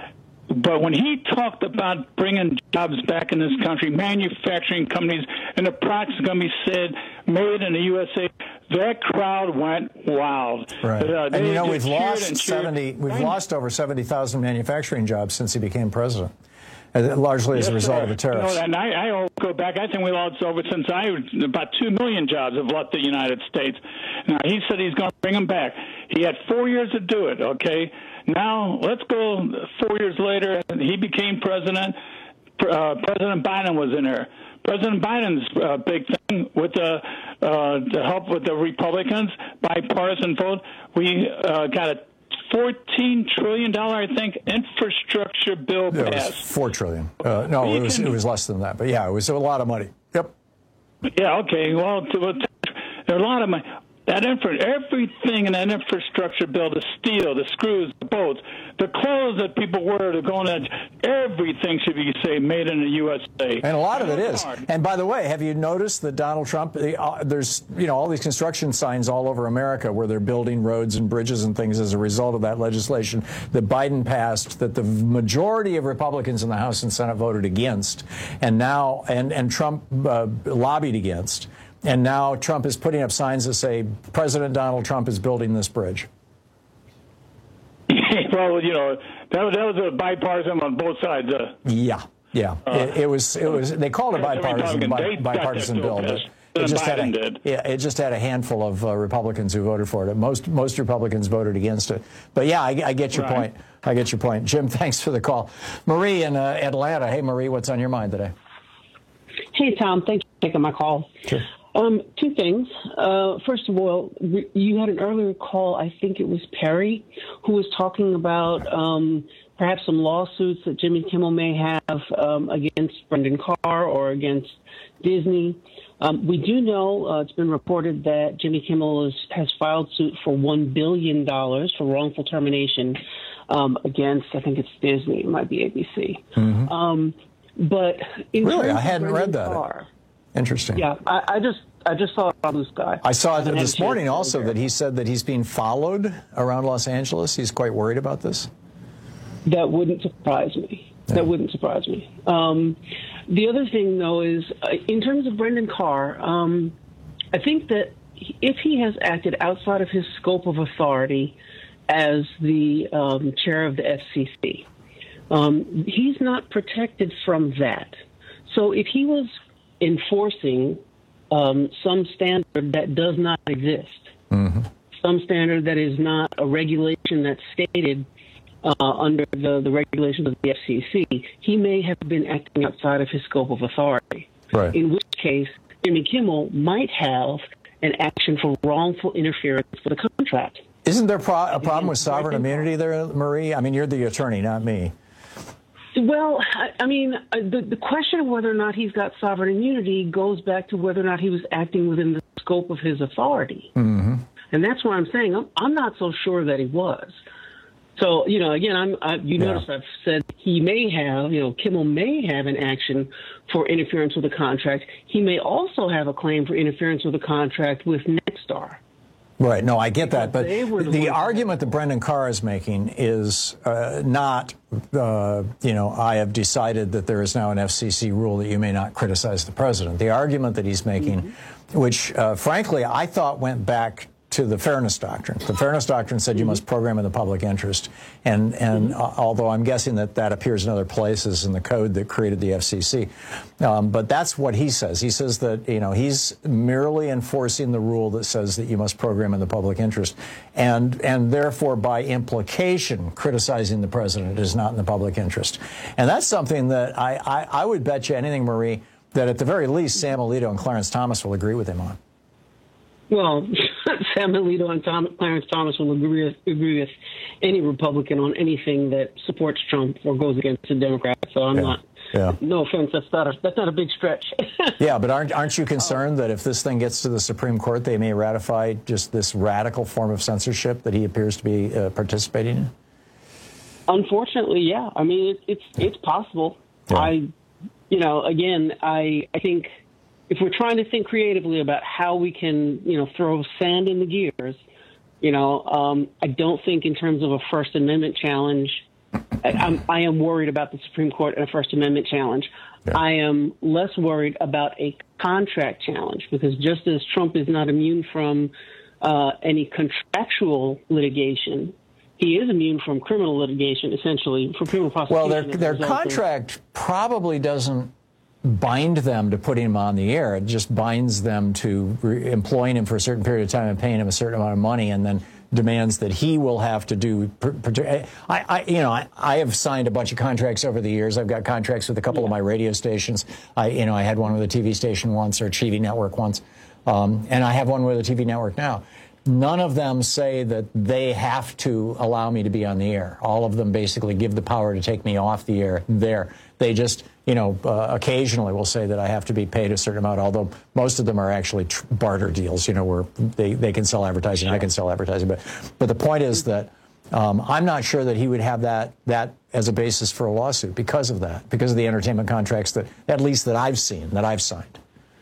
But when he talked about bringing jobs back in this country, manufacturing companies, and the products going to be said made in the U S A, that crowd went wild. Right. Uh, and you know, they we've cheered lost and cheered. seventy. We've lost over seventy thousand manufacturing jobs since he became president, uh, largely as Yes, a result sir. of the tariffs. You know, and I, I go back. I think we lost over since I about two million jobs have left the United States. Now he said he's going to bring them back. He had four years to do it. Okay. Now, let's go four years later. He became president. Uh, President Biden was in there. President Biden's uh, big thing with the, uh, to help with the Republicans, bipartisan vote, we uh, got a fourteen trillion dollars, I think, infrastructure bill Yeah, it was passed. four trillion. Uh, no, We it was can- it was less than that. But yeah, it was a lot of money. Yep. Yeah, okay. Well, to, to, there are a lot of money. That infra, everything in that infrastructure bill, the steel, the screws, the bolts, the clothes that people wear to go on that, everything should be, say, made in the U S A. And a lot of it is. And by the way, have you noticed that Donald Trump, uh, there's, you know, all these construction signs all over America where they're building roads and bridges and things as a result of that legislation that Biden passed, that the majority of Republicans in the House and Senate voted against, and now, and, and Trump uh, lobbied against. And now Trump is putting up signs that say President Donald Trump is building this bridge. Well, you know, that was, that was a bipartisan on both sides. Uh, Yeah, yeah. Uh, it, it was. It was. They called it That's a bipartisan, Republican. bi, They got bipartisan that bill bill, but passed. it just had a, Biden did. yeah. It just had a handful of uh, Republicans who voted for it. Most most Republicans voted against it. But yeah, I, I get your Right. point. I get your point, Jim. Thanks for the call, Marie in uh, Atlanta. Hey, Marie, what's on your mind today? Hey, Tom. Thanks for taking my call. Sure. Um, two things. Uh, first of all, re- you had an earlier call, I think it was Perry, who was talking about um, perhaps some lawsuits that Jimmy Kimmel may have um, against Brendan Carr or against Disney. Um, we do know, uh, it's been reported that Jimmy Kimmel is, has filed suit for one billion dollars for wrongful termination um, against, I think it's Disney, it might be A B C. Mm-hmm. Um, but in Really? terms I of hadn't read Brendan that. Carr, Interesting. yeah, I, I just I just saw a blue sky. I saw And this actually- morning also that he said that he's being followed around Los Angeles. He's quite worried about this. That wouldn't surprise me. Yeah. That wouldn't surprise me. Um, the other thing, though, is uh, in terms of Brendan Carr, um, I think that if he has acted outside of his scope of authority as the um, chair of the F C C, um, he's not protected from that. So if he was enforcing um, some standard that does not exist, mm-hmm. some standard that is not a regulation that's stated uh, under the, the regulations of the F C C, he may have been acting outside of his scope of authority. Right. In which case, Jimmy Kimmel might have an action for wrongful interference with a contract. Isn't there pro- a problem with sovereign immunity there, Marie? I mean, you're the attorney, not me. Well, I, I mean, uh, the, the question of whether or not he's got sovereign immunity goes back to whether or not he was acting within the scope of his authority. Mm-hmm. And that's why I'm saying I'm, I'm not so sure that he was. So, you know, again, I'm, I, you Yeah. notice I've said he may have, you know, Kimmel may have an action for interference with the contract. He may also have a claim for interference with the contract with Nexstar. Right. No, I get that. But They were the the ones- argument that Brendan Carr is making is uh, not, uh, you know, I have decided that there is now an F C C rule that you may not criticize the president. The argument that he's making, mm-hmm. which, uh, frankly, I thought went back to the Fairness Doctrine. The Fairness Doctrine said you must program in the public interest. And, and uh, although I'm guessing that that appears in other places in the code that created the F C C. Um, but that's what he says. He says that, you know, he's merely enforcing the rule that says that you must program in the public interest. And, and therefore, by implication, criticizing the president is not in the public interest. And that's something that I, I, I would bet you anything, Marie, that at the very least, Sam Alito and Clarence Thomas will agree with him on. Well, Sam Alito and Tom, Clarence Thomas will agree with, agree with any Republican on anything that supports Trump or goes against the Democrats. So I'm Yeah. not. Yeah. No offense, that's not a that's not a big stretch. Yeah, but aren't aren't you concerned that if this thing gets to the Supreme Court, they may ratify just this radical form of censorship that he appears to be uh, participating in? Unfortunately, yeah. I mean, it, it's it's possible. Yeah. I, you know, again, I I think if we're trying to think creatively about how we can, you know, throw sand in the gears, you know, um, I don't think in terms of a First Amendment challenge. I, I'm, I am worried about the Supreme Court and a First Amendment challenge. Yeah. I am less worried about a contract challenge because just as Trump is not immune from uh, any contractual litigation, he is immune from criminal litigation, essentially, from criminal prosecution. Well, their, their contract probably doesn't bind them to putting him on the air. It just binds them to re- employing him for a certain period of time and paying him a certain amount of money, and then demands that he will have to do. Per, per, I, I, you know, I, I have signed a bunch of contracts over the years. I've got contracts with a couple yeah. of my radio stations. I, you know, I had one with a T V station once, or a T V network once, um, and I have one with a T V network now. None of them say that they have to allow me to be on the air. All of them basically give the power to take me off the air there. They just, you know, uh, occasionally will say that I have to be paid a certain amount, although most of them are actually tr- barter deals, you know, where they, they can sell advertising, sure. I can sell advertising. But, but the point is that um, I'm not sure that he would have that, that as a basis for a lawsuit because of that, because of the entertainment contracts that, at least that I've seen, that I've signed.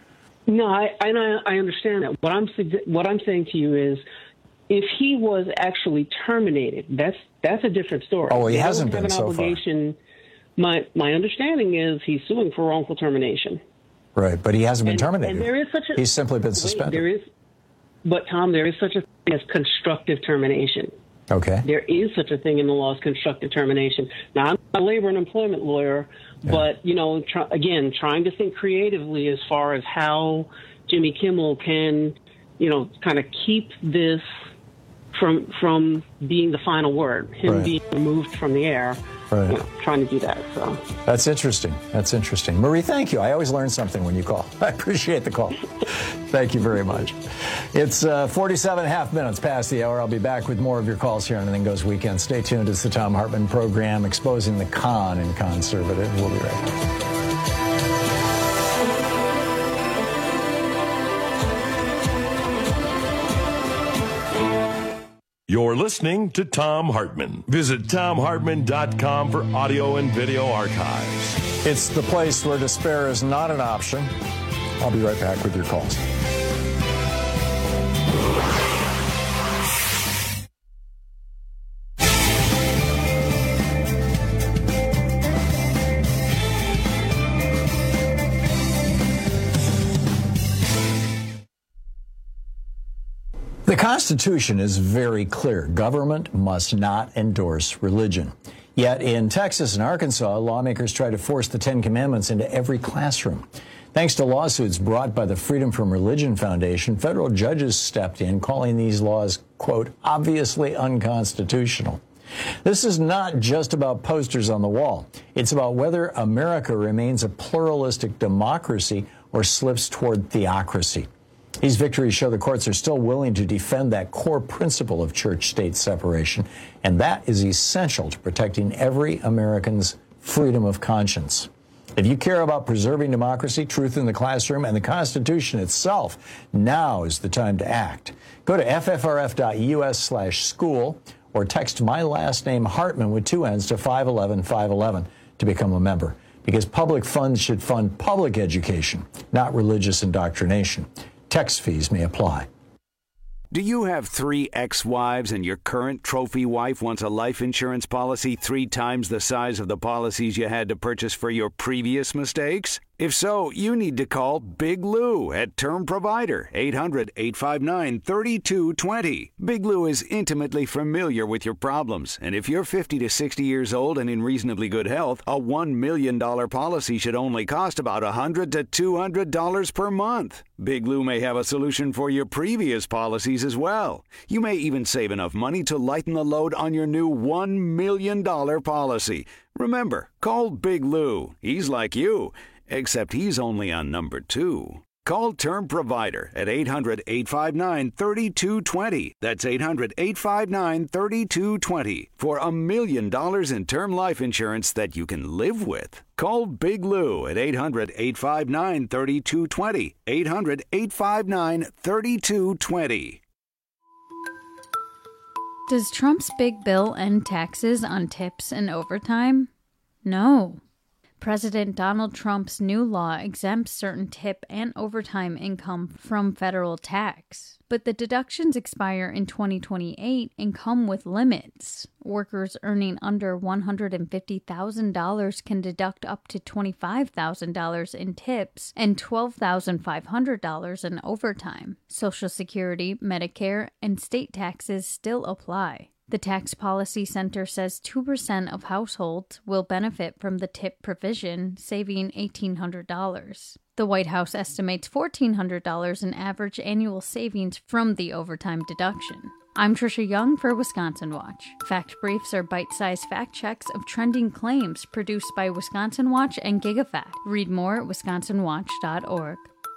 No, I, I I understand that. What I'm what I'm saying to you is, if he was actually terminated, that's that's a different story. Oh, he they hasn't don't been have an so obligation. Far. My my understanding is he's suing for wrongful termination. Right, but he hasn't been and, terminated. And there is such a, he's simply been suspended. Wait, there is, but Tom, there is such a thing as constructive termination. Okay. There is such a thing in the law as constructive termination. Now, I'm not a labor and employment lawyer, yeah. but, you know, try, again, trying to think creatively as far as how Jimmy Kimmel can, you know, kind of keep this from from being the final word, him right. being removed from the air. Right. You know, trying to do that. So that's interesting. That's interesting. Marie, thank you. I always learn something when you call. I appreciate the call. Thank you very much. It's uh, forty-seven and a half minutes past the hour. I'll be back with more of your calls here on Anything Goes Weekend. Stay tuned. It's the Thom Hartmann program, exposing the con in conservative. We'll be right back. You're listening to Thom Hartmann. Visit Thom Hartmann dot com for audio and video archives. It's the place where despair is not an option. I'll be right back with your calls. The Constitution is very clear. Government must not endorse religion. Yet in Texas and Arkansas, lawmakers try to force the Ten Commandments into every classroom. Thanks to lawsuits brought by the Freedom from Religion Foundation, federal judges stepped in, calling these laws, quote, obviously unconstitutional. This is not just about posters on the wall. It's about whether America remains a pluralistic democracy or slips toward theocracy. These victories show the courts are still willing to defend that core principle of church-state separation, and that is essential to protecting every American's freedom of conscience. If you care about preserving democracy, truth in the classroom, and the Constitution itself, now is the time to act. Go to F F R F dot U S slash school or text my last name Hartman with two N's to five eleven five eleven to become a member. Because public funds should fund public education, not religious indoctrination. Text fees may apply. Do you have three ex-wives and your current trophy wife wants a life insurance policy three times the size of the policies you had to purchase for your previous mistakes? If so, you need to call Big Lou at Term Provider, eight hundred, eight five nine, three two two zero. Big Lou is intimately familiar with your problems, and if you're fifty to sixty years old and in reasonably good health, a one million dollars policy should only cost about one hundred to two hundred dollars per month. Big Lou may have a solution for your previous policies as well. You may even save enough money to lighten the load on your new one million dollars policy. Remember, call Big Lou. He's like you, except he's only on number two. Call Term Provider at eight hundred, eight five nine, three two two zero. That's eight hundred, eight five nine, three two two zero for a million dollars in term life insurance that you can live with. Call Big Lou at eight hundred, eight five nine, three two two zero. eight hundred, eight five nine, three two two zero. Does Trump's big bill end taxes on tips and overtime? No. President Donald Trump's new law exempts certain tip and overtime income from federal tax. But the deductions expire in twenty twenty-eight and come with limits. Workers earning under one hundred fifty thousand dollars can deduct up to twenty-five thousand dollars in tips and twelve thousand five hundred dollars in overtime. Social Security, Medicare, and state taxes still apply. The Tax Policy Center says two percent of households will benefit from the tip provision, saving eighteen hundred dollars. The White House estimates fourteen hundred dollars in average annual savings from the overtime deduction. I'm Trisha Young for Wisconsin Watch. Fact Briefs are bite-sized fact checks of trending claims produced by Wisconsin Watch and GigaFact. Read more at wisconsin watch dot org.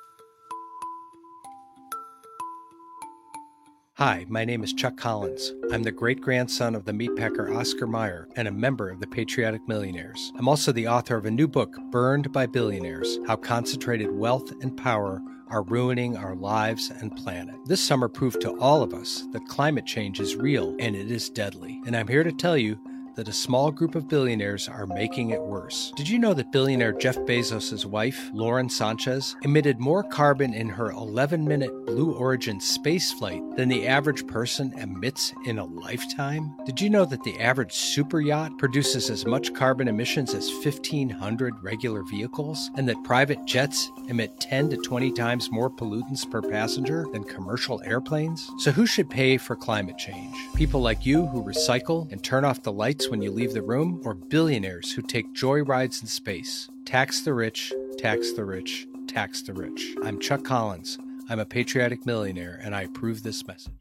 Hi, my name is Chuck Collins. I'm the great-grandson of the meatpacker Oscar Mayer and a member of the Patriotic Millionaires. I'm also the author of a new book, Burned by Billionaires: How Concentrated Wealth and Power Are Ruining Our Lives and Planet. This summer proved to all of us that climate change is real and it is deadly. And I'm here to tell you that a small group of billionaires are making it worse. Did you know that billionaire Jeff Bezos' wife, Lauren Sanchez, emitted more carbon in her eleven-minute Blue Origin space flight than the average person emits in a lifetime? Did you know that the average super yacht produces as much carbon emissions as fifteen hundred regular vehicles, and that private jets emit ten to twenty times more pollutants per passenger than commercial airplanes? So who should pay for climate change? People like you who recycle and turn off the lights when you leave the room, or billionaires who take joy rides in space? Tax the rich, tax the rich, tax the rich. I'm Chuck Collins. I'm a patriotic millionaire, and I approve this message.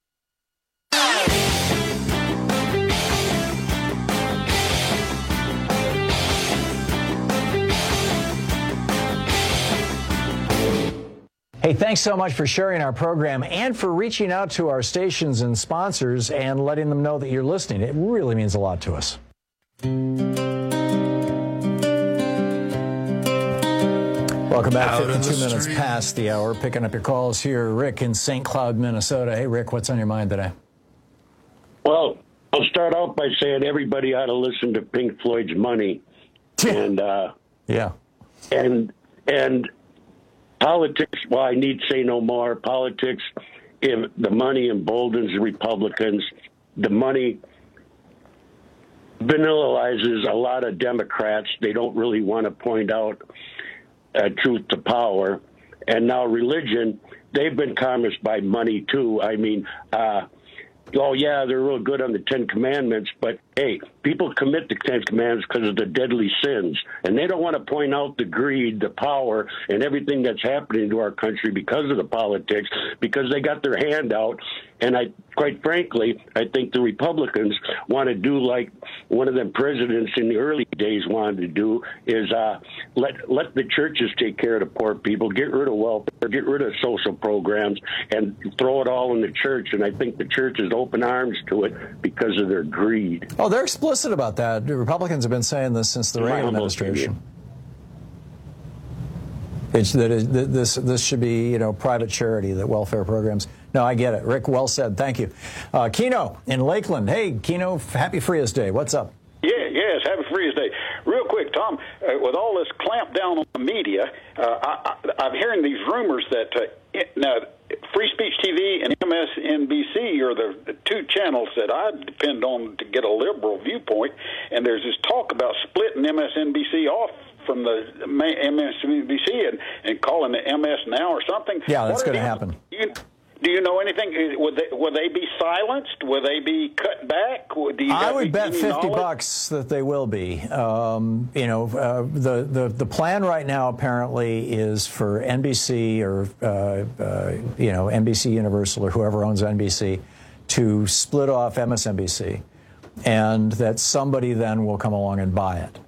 Hey, thanks so much for sharing our program and for reaching out to our stations and sponsors and letting them know that you're listening. It really means a lot to us. Welcome back. fifty-two minutes past the hour. Picking up your calls here. Rick in Saint Cloud, Minnesota. Hey, Rick, what's on your mind today? Well, I'll start out by saying everybody ought to listen to Pink Floyd's Money. and, uh, yeah. And, and, Politics, well, I need say no more. Politics, if the money emboldens the Republicans, the money vanillizes a lot of Democrats. They don't really want to point out uh, truth to power. And now religion, they've been promised by money, too. I mean, uh, oh, yeah, they're real good on the Ten Commandments, but, hey, people commit the Ten Commandments because of the deadly sins, and they don't want to point out the greed, the power, and everything that's happening to our country because of the politics, because they got their hand out. And I, quite frankly, I think the Republicans want to do like one of them presidents in the early days wanted to do, is uh, let let the churches take care of the poor people, get rid of welfare, get rid of social programs, and throw it all in the church. And I think the church is open arms to it because of their greed. Oh, they're explicit about that. The Republicans have been saying this since the Reagan administration. It's that it, this this should be, you know, private charity, that welfare programs No, I get it. Rick, well said. Thank you. Uh, Keno in Lakeland. Hey, Keno, happy Frias Day. What's up? Yeah, yes, happy Frias Day. Real quick, Tom, uh, with all this clamp down on the media, uh, I, I, I'm hearing these rumors that uh, it, now, Free Speech T V and M S N B C are the, the two channels that I depend on to get a liberal viewpoint, and there's this talk about splitting M S N B C off from the M S N B C and, and calling it M S Now or something. Yeah, that's going to the, happen. You, do you know anything? Would they, would they be silenced? Would they be cut back? Do you I would bet fifty knowledge? bucks that they will be. Um, you know, uh, the, the the plan right now apparently is for N B C or uh, uh, you know N B C Universal or whoever owns N B C to split off M S N B C, and that somebody then will come along and buy it.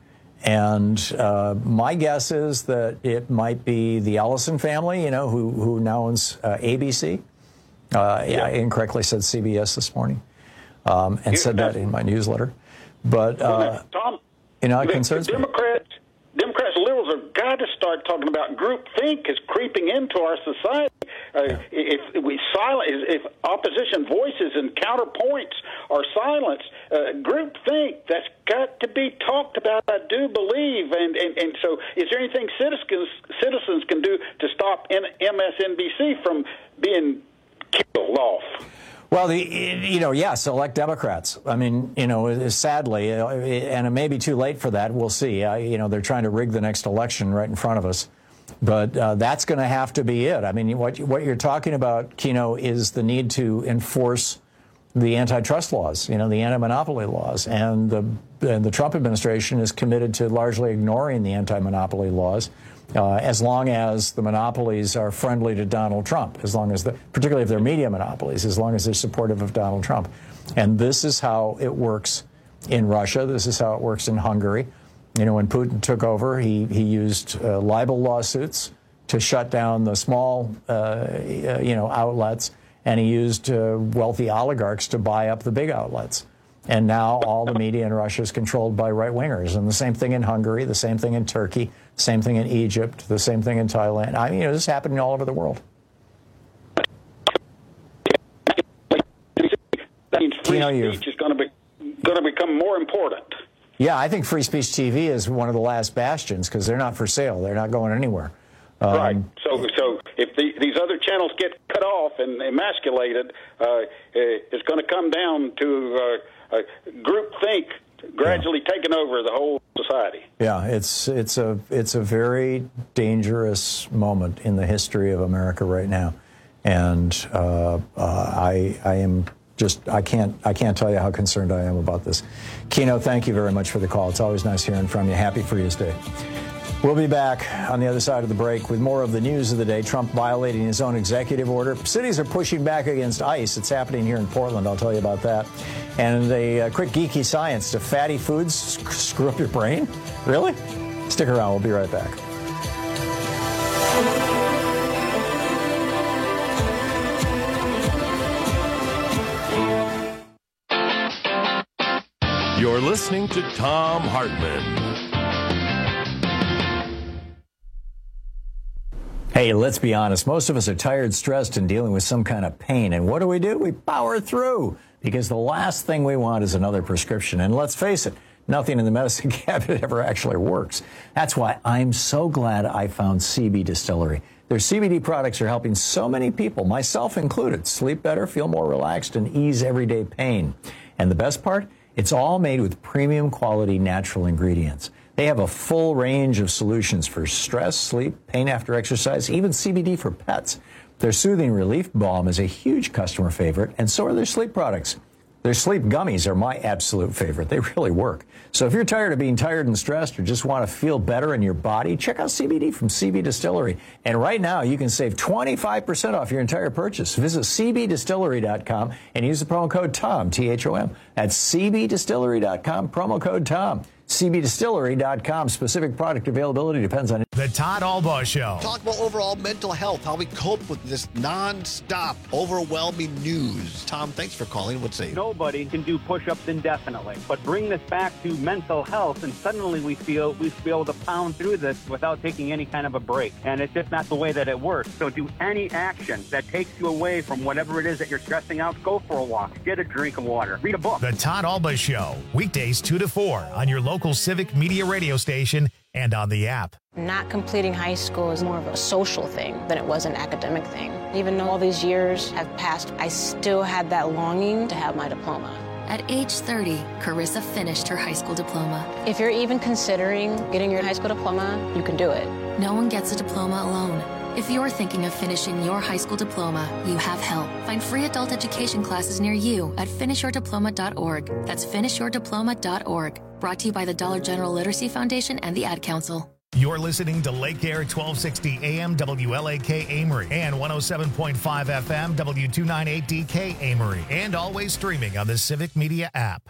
And uh, my guess is that it might be the Ellison family, you know, who who now owns uh, A B C. Uh, yeah, I incorrectly said C B S this morning, um, and said that in my newsletter. But uh, Tom, you know, it the, concerns the me. Democrats, Democrats, and liberals have got to start talking about groupthink is creeping into our society. Uh, yeah. If we silence, if opposition voices and counterpoints are silenced, uh, groupthink that's got to be talked about. I do believe, and, and, and so, is there anything citizens citizens can do to stop M S N B C from being killed off? Well, the, you know, yes, elect Democrats. I mean, you know, sadly, and it may be too late for that. We'll see. Uh, you know, they're trying to rig the next election right in front of us. But uh, that's going to have to be it. I mean, what, what you're talking about, Keno, is the need to enforce the antitrust laws, you know, the anti-monopoly laws. And the, and the Trump administration is committed to largely ignoring the anti-monopoly laws. Uh, as long as the monopolies are friendly to Donald Trump, as long as, the, particularly if they're media monopolies, as long as they're supportive of Donald Trump. And this is how it works in Russia. This is how it works in Hungary. You know, when Putin took over, he, he used uh, libel lawsuits to shut down the small, uh, you know, outlets, and he used uh, wealthy oligarchs to buy up the big outlets. And now all the media in Russia is controlled by right-wingers. And the same thing in Hungary, the same thing in Turkey, same thing in Egypt, the same thing in Thailand. I mean, you know, this is happening all over the world. That means free speech is going to be going to become more important. Yeah, I think Free Speech T V is one of the last bastions because they're not for sale. They're not going anywhere. Um, right. So, so if the, these other channels get cut off and emasculated, uh, it's going to come down to uh, uh, groupthink gradually yeah. taking over the whole society. Yeah, it's it's a it's a very dangerous moment in the history of America right now, and uh, uh, I I am. Just, I can't, I can't tell you how concerned I am about this. Keno, thank you very much for the call. It's always nice hearing from you. Happy Frias Day. We'll be back on the other side of the break with more of the news of the day. Trump violating his own executive order. Cities are pushing back against ICE. It's happening here in Portland. I'll tell you about that. And a uh, quick geeky science. Do fatty foods sc- screw up your brain? Really? Stick around. We'll be right back. You're listening to Thom Hartmann. Hey, let's be honest. Most of us are tired, stressed, and dealing with some kind of pain. And what do we do? We power through. Because the last thing we want is another prescription. And let's face it, nothing in the medicine cabinet ever actually works. That's why I'm so glad I found C B Distillery. Their C B D products are helping so many people, myself included, sleep better, feel more relaxed, and ease everyday pain. And the best part? It's all made with premium quality natural ingredients. They have a full range of solutions for stress, sleep, pain after exercise, even C B D for pets. Their Soothing Relief Balm is a huge customer favorite, and so are their sleep products. Their sleep gummies are my absolute favorite. They really work. So if you're tired of being tired and stressed or just want to feel better in your body, check out C B D from C B Distillery. And right now, you can save twenty-five percent off your entire purchase. Visit C B distillery dot com and use the promo code TOM, T H O M. That's C B distillery dot com, promo code TOM. C B distillery dot com. Specific product availability depends on The Todd Albaugh Show. Talk about overall mental health, how we cope with this non-stop, overwhelming news. Tom, thanks for calling. What's say? Nobody can do push-ups indefinitely, but bring this back to mental health, and suddenly we feel we feel able to pound through this without taking any kind of a break. And it's just not the way that it works. So do any action that takes you away from whatever it is that you're stressing out. Go for a walk. Get a drink of water. Read a book. The Todd Albaugh Show. Weekdays two to four on your local Civic Media radio station and on the app. Not completing high school is more of a social thing than it was an academic thing. Even though all these years have passed, I still had that longing to have my diploma. At age thirty, Carissa finished her high school diploma. If you're even considering getting your high school diploma, you can do it. No one gets a diploma alone. If you're thinking of finishing your high school diploma, you have help. Find free adult education classes near you at finish your diploma dot org. That's finish your diploma dot org. Brought to you by the Dollar General Literacy Foundation and the Ad Council. You're listening to Lake Air twelve sixty A M W L A K Amory and one oh seven point five F M W two ninety-eight D K Amory, and always streaming on the Civic Media app.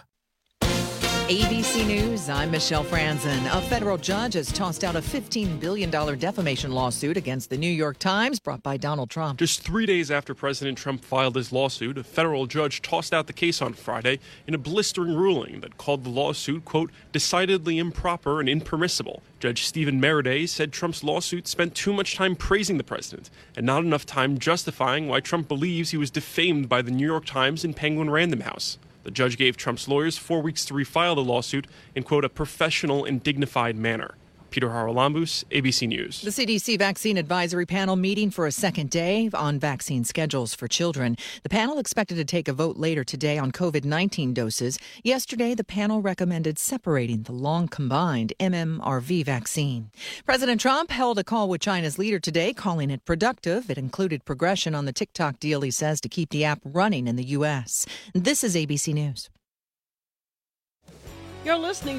A B C News, I'm Michelle Franzen. A federal judge has tossed out a fifteen billion dollars defamation lawsuit against the New York Times brought by Donald Trump. Just three days after President Trump filed his lawsuit, a federal judge tossed out the case on Friday in a blistering ruling that called the lawsuit, quote, decidedly improper and impermissible. Judge Stephen Mereday said Trump's lawsuit spent too much time praising the president and not enough time justifying why Trump believes he was defamed by the New York Times and Penguin Random House. The judge gave Trump's lawyers four weeks to refile the lawsuit in, quote, a professional and dignified manner. Peter Haralambous, A B C News. The C D C Vaccine Advisory Panel meeting for a second day on vaccine schedules for children. The panel expected to take a vote later today on COVID nineteen doses. Yesterday, the panel recommended separating the long-combined M M R V vaccine. President Trump held a call with China's leader today, calling it productive. It included progression on the TikTok deal, he says, to keep the app running in the U S. This is A B C News. You're listening